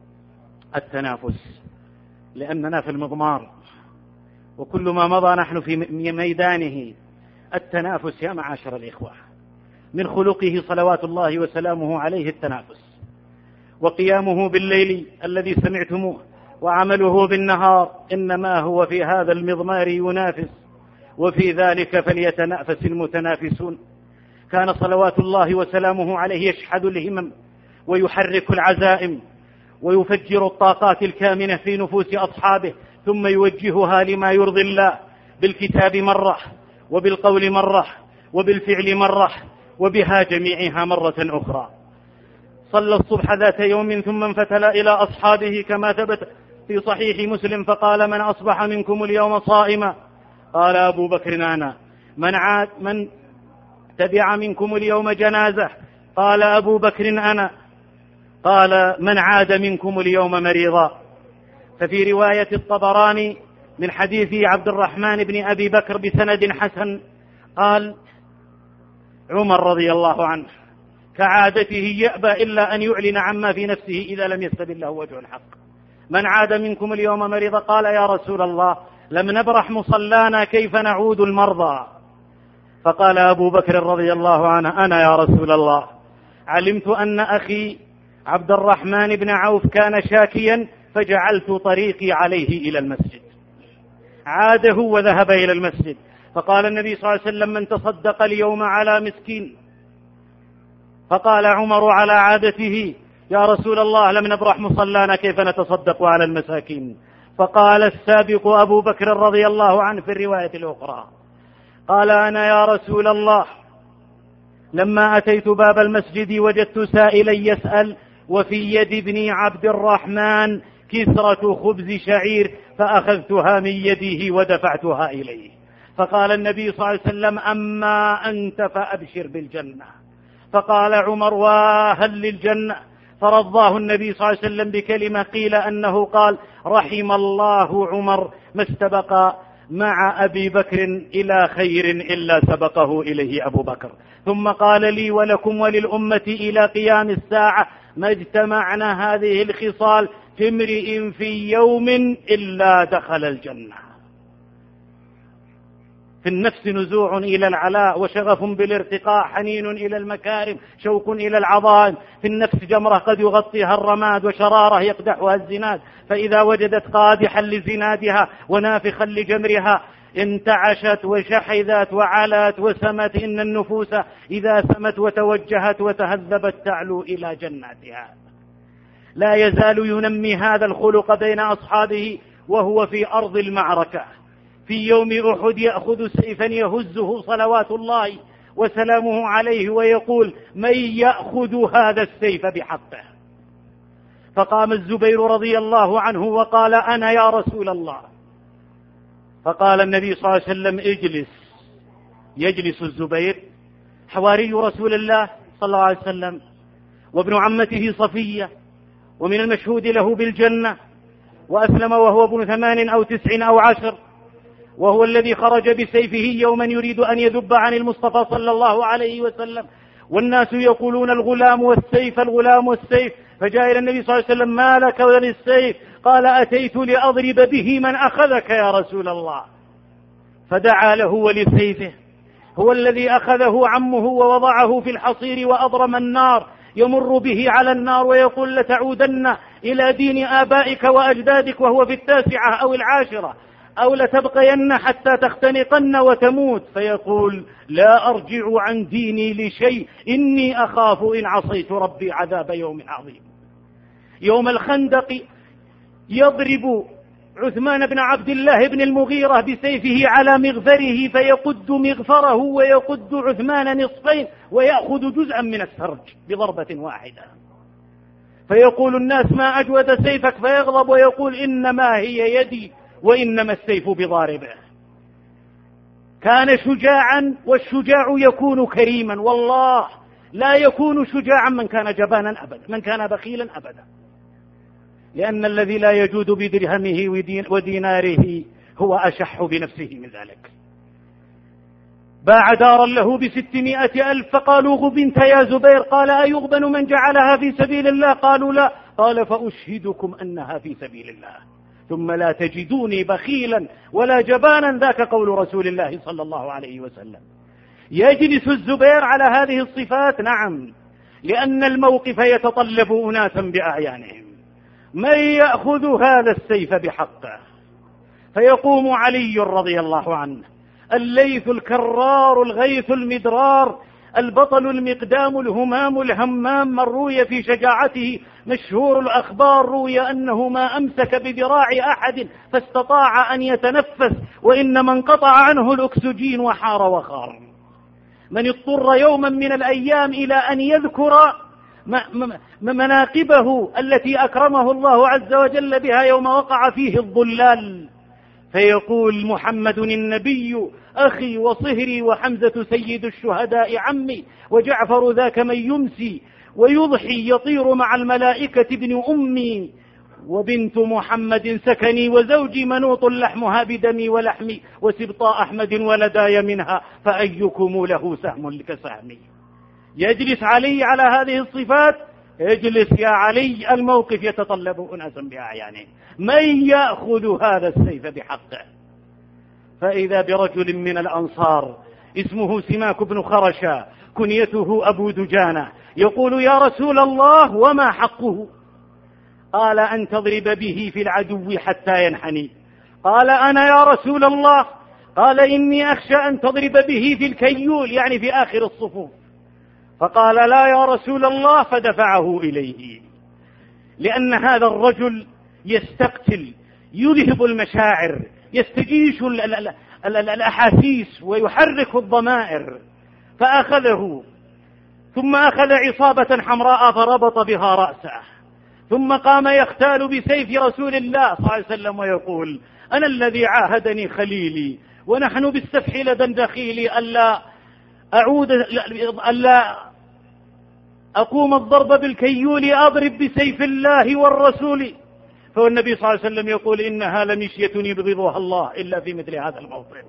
التنافس، لأننا في المضمار وكل ما مضى نحن في ميدانه. التنافس يا معاشر الإخوة، من خلقه صلوات الله وسلامه عليه التنافس، وقيامه بالليل الذي سمعتموه وعمله بالنهار، إنما هو في هذا المضمار ينافس، وفي ذلك فليتنافس المتنافسون. كان صلوات الله وسلامه عليه يشحذ الهمم ويحرك العزائم ويفجر الطاقات الكامنة في نفوس أصحابه، ثم يوجهها لما يرضي الله بالكتاب مرة، وبالقول مرة، وبالفعل مرة، وبها جميعها مرة أخرى. صلى الصبح ذات يوم ثم انفتل إلى أصحابه كما ثبت في صحيح مسلم فقال: من أصبح منكم اليوم صائما؟ قال أبو بكر: أنا. من تبع منكم اليوم جنازة؟ قال أبو بكر: أنا. قال: من عاد منكم اليوم مريضا؟ ففي رواية الطبراني من حديث عبد الرحمن بن أبي بكر بسند حسن قال عمر رضي الله عنه كعادته يأبى إلا أن يعلن عما في نفسه إذا لم يستبن له وجه الحق: من عاد منكم اليوم مريضا؟ قال: يا رسول الله، لم نبرح مصلانا، كيف نعود المرضى؟ فقال أبو بكر رضي الله عنه: أنا يا رسول الله، علمت أن أخي عبد الرحمن بن عوف كان شاكيا فجعلت طريقي عليه إلى المسجد. عاده وذهب إلى المسجد، فقال النبي صلى الله عليه وسلم: من تصدق اليوم على مسكين؟ فقال عمر على عادته: يا رسول الله، لم نبرح مصلانا، كيف نتصدق على المساكين؟ فقال السابق أبو بكر رضي الله عنه في الرواية الأخرى قال: أنا يا رسول الله، لما أتيت باب المسجد وجدت سائلا يسأل وفي يد ابني عبد الرحمن كسرة خبز شعير، فأخذتها من يده ودفعتها إليه. فقال النبي صلى الله عليه وسلم: أما أنت فأبشر بالجنة. فقال عمر: وهل للجنة؟ فرضاه النبي صلى الله عليه وسلم بكلمة قيل أنه قال: رحم الله عمر ما استبق مع أبي بكر إلى خير إلا سبقه إليه أبو بكر. ثم قال: لي ولكم وللأمة إلى قيام الساعة ما اجتمعنا هذه الخصال في امرئ في يوم إلا دخل الجنة. في النفس نزوع إلى العلاء وشغف بالارتقاء، حنين إلى المكارم، شوق إلى العظائم. في النفس جمرة قد يغطيها الرماد، وشرارة يقدحها الزناد، فإذا وجدت قادحا لزنادها ونافخا لجمرها انتعشت وشحذت وعلت وسمت. إن النفوس إذا سمت وتوجهت وتهذبت تعلو إلى جناتها. لا يزال ينمي هذا الخلق بين أصحابه وهو في أرض المعركة. في يوم أحد يأخذ سيفا يهزه صلوات الله وسلامه عليه ويقول: من يأخذ هذا السيف بحقه؟ فقام الزبير رضي الله عنه وقال: أنا يا رسول الله. فقال النبي صلى الله عليه وسلم: اجلس. يجلس الزبير حواري رسول الله صلى الله عليه وسلم، وابن عمته صفية، ومن المشهود له بالجنة، وأسلم وهو ابن 8 أو 9 أو 10، وهو الذي خرج بسيفه يوما يريد أن يذب عن المصطفى صلى الله عليه وسلم، والناس يقولون: الغلام والسيف، الغلام والسيف. فجاء إلى النبي صلى الله عليه وسلم: ما لك وللسيف؟ قال: أتيت لأضرب به من أخذك يا رسول الله. فدعا له ولسيفه، هو الذي أخذه عمه ووضعه في الحصير وأضرم النار، يمر به على النار ويقول لتعودن إلى دين آبائك وأجدادك وهو في 9 أو 10، أو لتبقين حتى تختنقن وتموت، فيقول لا أرجع عن ديني لشيء إني أخاف إن عصيت ربي عذاب يوم عظيم. يوم الخندق يضرب عثمان بن عبد الله بن المغيرة بسيفه على مغفره، فيقد مغفره ويقد عثمان نصفين ويأخذ جزءا من السرج بضربة واحدة، فيقول الناس ما أجود سيفك، فيغضب ويقول إنما هي يدي وإنما السيف بضاربه. كان شجاعا، والشجاع يكون كريما، والله لا يكون شجاعا من كان جبانا أبدا، من كان بخيلا أبدا، لأن الذي لا يجود بدرهمه وديناره هو أشح بنفسه من ذلك. باع دارا له ب600,000 فقالوا غبنت يا زبير، قال أيغبن من جعلها في سبيل الله؟ قالوا لا، قال فأشهدكم أنها في سبيل الله ثم لا تجدوني بخيلا ولا جبانا، ذاك قول رسول الله صلى الله عليه وسلم. يجلس الزبير على هذه الصفات؟ نعم، لأن الموقف يتطلب أناسا بأعيانهم. من يأخذ هذا السيف بحقه؟ فيقوم علي رضي الله عنه، الليث الكرار الغيث المدرار، البطل المقدام الهمام الهمام، من روي في شجاعته مشهور الأخبار، روي أنه ما أمسك بذراع أحد فاستطاع أن يتنفس، وإنما انقطع عنه الأكسجين وحار وخار. من اضطر يوما من الأيام إلى أن يذكر مناقبه التي أكرمه الله عز وجل بها يوم وقع فيه الضلال، فيقول محمد النبي أخي وصهري، وحمزة سيد الشهداء عمي، وجعفر ذاك من يمسي ويضحي يطير مع الملائكة ابن أمي، وبنت محمد سكني، وزوجي منوط لحمها بدمي ولحمي، وسبطاء أحمد ولداي منها، فأيكم له سهم كسهمي. يجلس علي على هذه الصفات، اجلس يا علي، الموقف يتطلب أناسا بأعيانه. من يأخذ هذا السيف بحقه؟ فإذا برجل من الأنصار اسمه سماك بن خرشة كنيته أبو دجانة، يقول يا رسول الله وما حقه؟ قال أن تضرب به في العدو حتى ينحني. قال أنا يا رسول الله؟ قال إني أخشى أن تضرب به في الكيول، يعني في آخر الصفوف. فقال لا يا رسول الله، فدفعه إليه، لأن هذا الرجل يستقتل، يذهب المشاعر، يستجيش الأحاسيس ويحرك الضمائر. فأخذه، ثم أخذ عصابة حمراء فربط بها رأسه، ثم قام يختال بسيف رسول الله صلى الله عليه وسلم ويقول أنا الذي عاهدني خليلي، ونحن بالسفح لدى دخيلي ألا أقوم الضرب بالكيول، أضرب بسيف الله والرسول. فالنبي صلى الله عليه وسلم يقول إنها لمشية يبغضها الله إلا في مثل هذا الموطن.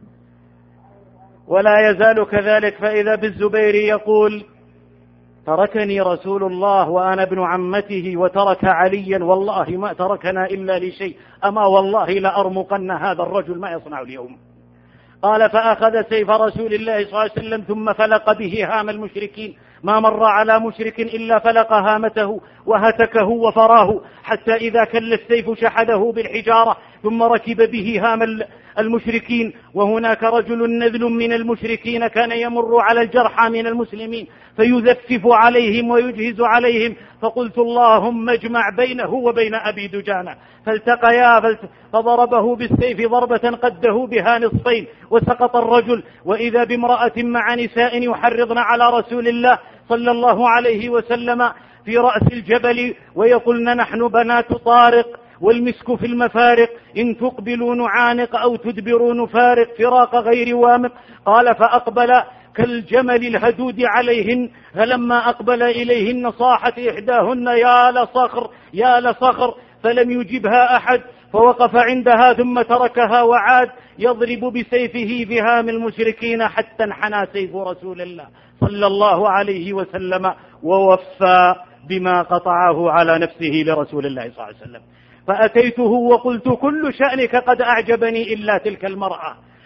ولا يزال كذلك، فإذا بالزبير يقول تركني رسول الله وأنا ابن عمته، وترك عليا والله ما تركنا إلا لشيء، أما والله لأرمقن هذا الرجل ما يصنع اليوم. قال فأخذ سيف رسول الله صلى الله عليه وسلم ثم فلق به هام المشركين، ما مر على مشرك إلا فلق هامته وهتكه وفراه، حتى إذا كل السيف شحذه بالحجارة، ثم ركب به هام المشركين. وهناك رجل نذل من المشركين كان يمر على الجرحى من المسلمين فيزفف عليهم ويجهز عليهم، فقلت اللهم اجمع بينه وبين أبي دجانة، فالتقيا فضربه بالسيف ضربة قده بها نصفين وسقط الرجل. وإذا بامرأة مع نساء يحرضن على رسول الله صلى الله عليه وسلم في رأس الجبل ويقولن نحن بنات طارق والمسك في المفارق، إن تقبلوا نعانق أو تدبروا نفارق، فراق غير وامق. قال فأقبل كالجمل الهدود عليهن، فلما أقبل إليهن صاحت إحداهن يا لصخر يا لصخر، فلم يجبها أحد، فوقف عندها ثم تركها وعاد يضرب بسيفه بهام المشركين حتى انحنى سيف رسول الله صلى الله عليه وسلم ووفى بما قطعه على نفسه لرسول الله صلى الله عليه وسلم. فأتيته وقلت كل شأنك قد أعجبني إلا تلك المرأة،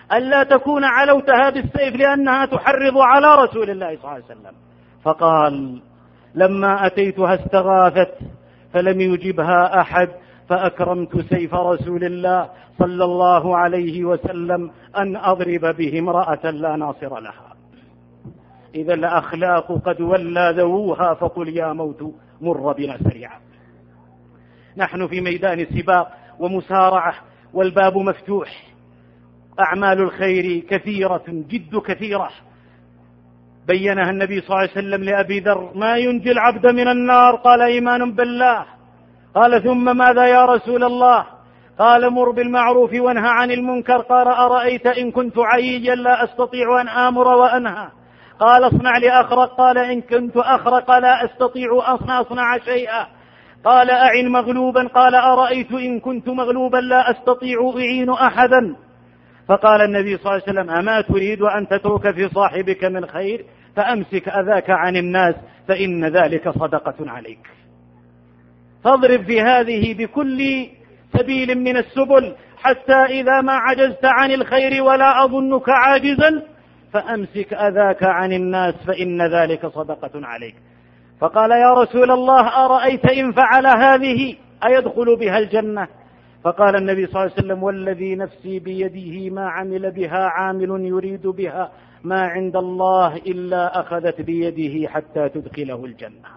ألا تكون علوتها بالسيف لأنها تحرض على رسول الله صلى الله عليه وسلم. فقال: لما أتيتها استغاثت فلم يجبها أحد، فأكرمت سيف رسول الله صلى الله عليه وسلم أن أضرب به امرأة لا ناصر لها. إذا الأخلاق قد ولى ذووها، فقل يا موت مر بنا سريعا. نحن في ميدان سباق ومسارعة والباب مفتوح، أعمال الخير كثيرة جد كثيرة بينها النبي صلى الله عليه وسلم لأبي ذر: ما ينجي العبد من النار؟ قال: إيمان بالله. قال: ثم ماذا يا رسول الله؟ قال: مر بالمعروف وانهى عن المنكر. قال: أرأيت إن كنت عييا لا أستطيع أن آمر وأنهى؟ قال: اصنع لأخرق. قال: إن كنت أخرق لا أستطيع أن أصنع شيئا. قال: أعن مغلوبا. قال: أرأيت إن كنت مغلوبا لا أستطيع أعين أحدا. فقال النبي صلى الله عليه وسلم: أما تريد أن تترك في صاحبك من خير؟ فأمسك أذاك عن الناس فإن ذلك صدقة عليك. فاضرب في هذه بكل سبيل من السبل، حتى إذا ما عجزت عن الخير ولا أظنك عاجزا فأمسك أذاك عن الناس فإن ذلك صدقة عليك. فقال: يا رسول الله، أرأيت إن فعل هذه أيدخل بها الجنة؟ فقال النبي صلى الله عليه وسلم: والذي نفسي بيده ما عمل بها عامل يريد بها ما عند الله إلا أخذت بيده حتى تدخله الجنة.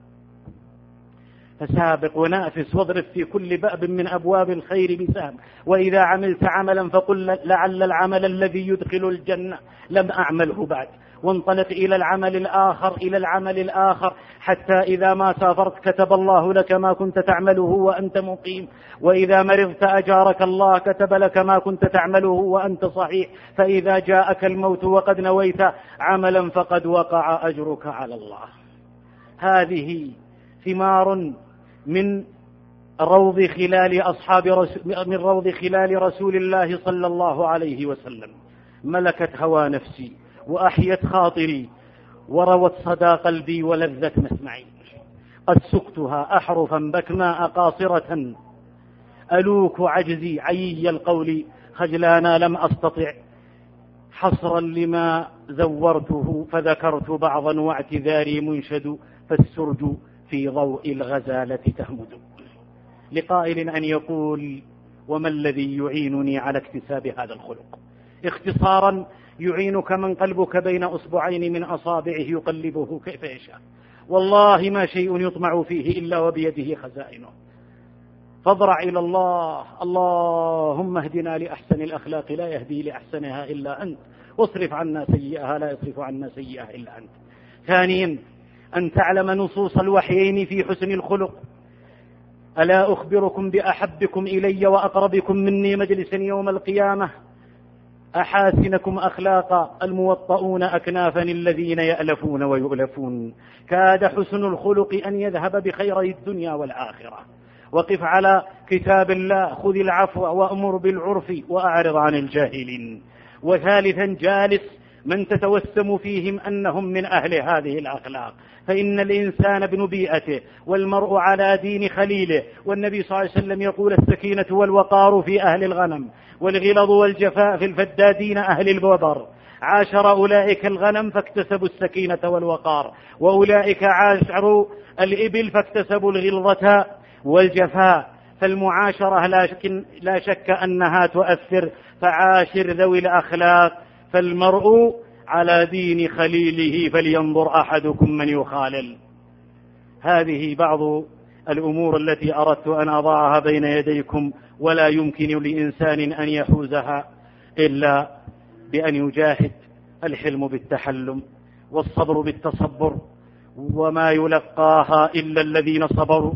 فسابق ونافس واضرب في كل باب من أبواب الخير بسهم. وإذا عملت عملا فقل: لعل العمل الذي يدخل الجنة لم أعمله بعد، وانطلق إلى العمل الآخر حتى إذا ما سافرت كتب الله لك ما كنت تعمله وأنت مقيم، وإذا مرضت أجارك الله كتب لك ما كنت تعمله وأنت صحيح، فإذا جاءك الموت وقد نويت عملا فقد وقع أجرك على الله. هذه ثمار من روض خلال رسول الله صلى الله عليه وسلم، ملكت هوى نفسي وأحيت خاطري وروت صدى قلبي ولذت مسمعي. قد سكتها أحرفا بكماء قاصرة ألوك عجزي عيي القول خجلانا لم أستطع حصرا لما زورته فذكرت بعضا واعتذاري منشد فالسرج في ضوء الغزالة تهمد. لقائل أن يقول: وما الذي يعينني على اكتساب هذا الخلق؟ اختصارا: يعينك من قلبك بين أصبعين من أصابعه يقلبه كيف يشاء، والله ما شيء يطمع فيه إلا وبيده خزائنه. فاضرع إلى الله: اللهم اهدنا لأحسن الأخلاق لا يهدي لأحسنها إلا أنت، واصرف عنا سيئها لا يصرف عنا سيئها إلا أنت. ثانيا: أن تعلم نصوص الوحيين في حسن الخلق. ألا أخبركم بأحبكم إلي وأقربكم مني مجلسا يوم القيامة؟ أحاسنكم أخلاقا الموطؤون أكنافا الذين يألفون ويؤلفون. كاد حسن الخلق أن يذهب بخيري الدنيا والآخرة. وقف على كتاب الله، خذ العفو وأمر بالعرف وأعرض عن الجاهلين. وثالثا: جالس من تتوسم فيهم أنهم من أهل هذه الأخلاق، فإن الإنسان ابن بيئته والمرء على دين خليله. والنبي صلى الله عليه وسلم يقول: السكينة والوقار في أهل الغنم، والغلظ والجفاء في الفدادين أهل الوبر. عاشر أولئك الغنم فاكتسبوا السكينة والوقار، وأولئك عاشروا الإبل فاكتسبوا الغلظة والجفاء. فالمعاشرة لا شك أنها تؤثر، فعاشر ذوي الأخلاق، فالمرء على دين خليله فلينظر أحدكم من يخالل. هذه بعض الأمور التي أردت أن أضعها بين يديكم، ولا يمكن لإنسان أن يحوزها إلا بأن يجاهد. الحلم بالتحلم، والصبر بالتصبر، وما يلقاها إلا الذين صبروا،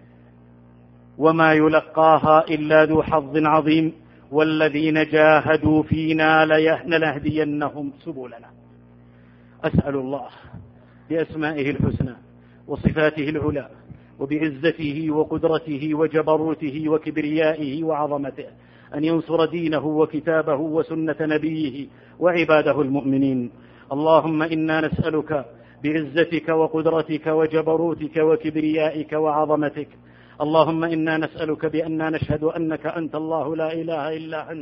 وما يلقاها إلا ذو حظ عظيم. والذين جاهدوا فينا لنهدينهم سبلنا. أسأل الله بأسمائه الحسنى وصفاته العلى وبعزته وقدرته وجبروته وكبريائه وعظمته أن ينصر دينه وكتابه وسنة نبيه وعباده المؤمنين. اللهم إنا نسألك بعزتك وقدرتك وجبروتك وكبريائك وعظمتك. اللهم إنا نسألك بأننا نشهد أنك أنت الله لا إله إلا أنت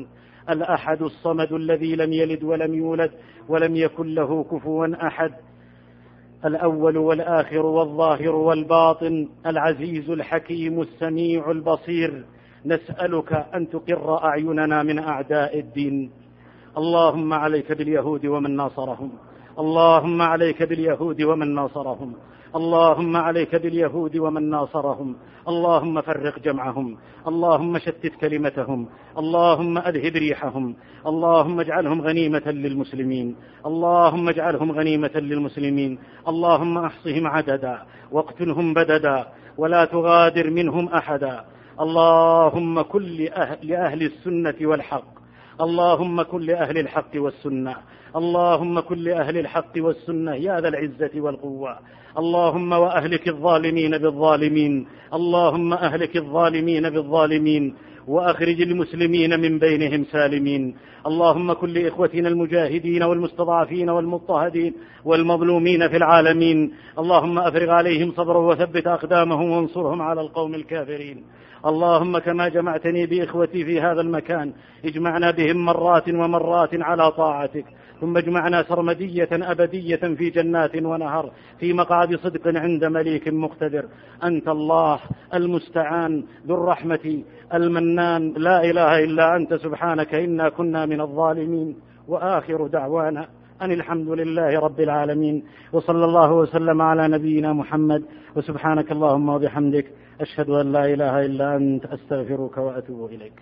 الأحد الصمد الذي لم يلد ولم يولد ولم يكن له كفوا أحد، الأول والآخر والظاهر والباطن، العزيز الحكيم السميع البصير، نسألك أن تقر أعيننا من أعداء الدين. اللهم عليك باليهود ومن ناصرهم، اللهم عليك باليهود ومن ناصرهم، اللهم عليك باليهود ومن ناصرهم، اللهم فرق جمعهم، اللهم شتت كلمتهم، اللهم أذهب ريحهم، اللهم اجعلهم غنيمة للمسلمين، اللهم اجعلهم غنيمة للمسلمين، اللهم احصهم عددا واقتلهم بددا ولا تغادر منهم أحدا. اللهم كن لأهل السنة والحق، اللهم كن لأهل الحق والسنة، اللهم كن لأهل الحق والسنة يا ذا العزة والقوة. اللهم وأهلك الظالمين بالظالمين، اللهم أهلك الظالمين بالظالمين وأخرج المسلمين من بينهم سالمين. اللهم كن لإخوتنا المجاهدين والمستضعفين والمضطهدين والمظلومين في العالمين، اللهم أفرغ عليهم صبرا وثبت أقدامهم وانصرهم على القوم الكافرين. اللهم كما جمعتني بإخوتي في هذا المكان اجمعنا بهم مرات ومرات على طاعتك، ثم اجمعنا سرمدية أبدية في جنات ونهر في مقعد صدق عند مليك مقتدر. أنت الله المستعان ذو الرحمة المنان، لا إله إلا أنت سبحانك إنا كنا من الظالمين. وآخر دعوانا أن الحمد لله رب العالمين، وصلى الله وسلم على نبينا محمد. وسبحانك اللهم وبحمدك أشهد أن لا إله إلا أنت أستغفرك وأتوب إليك.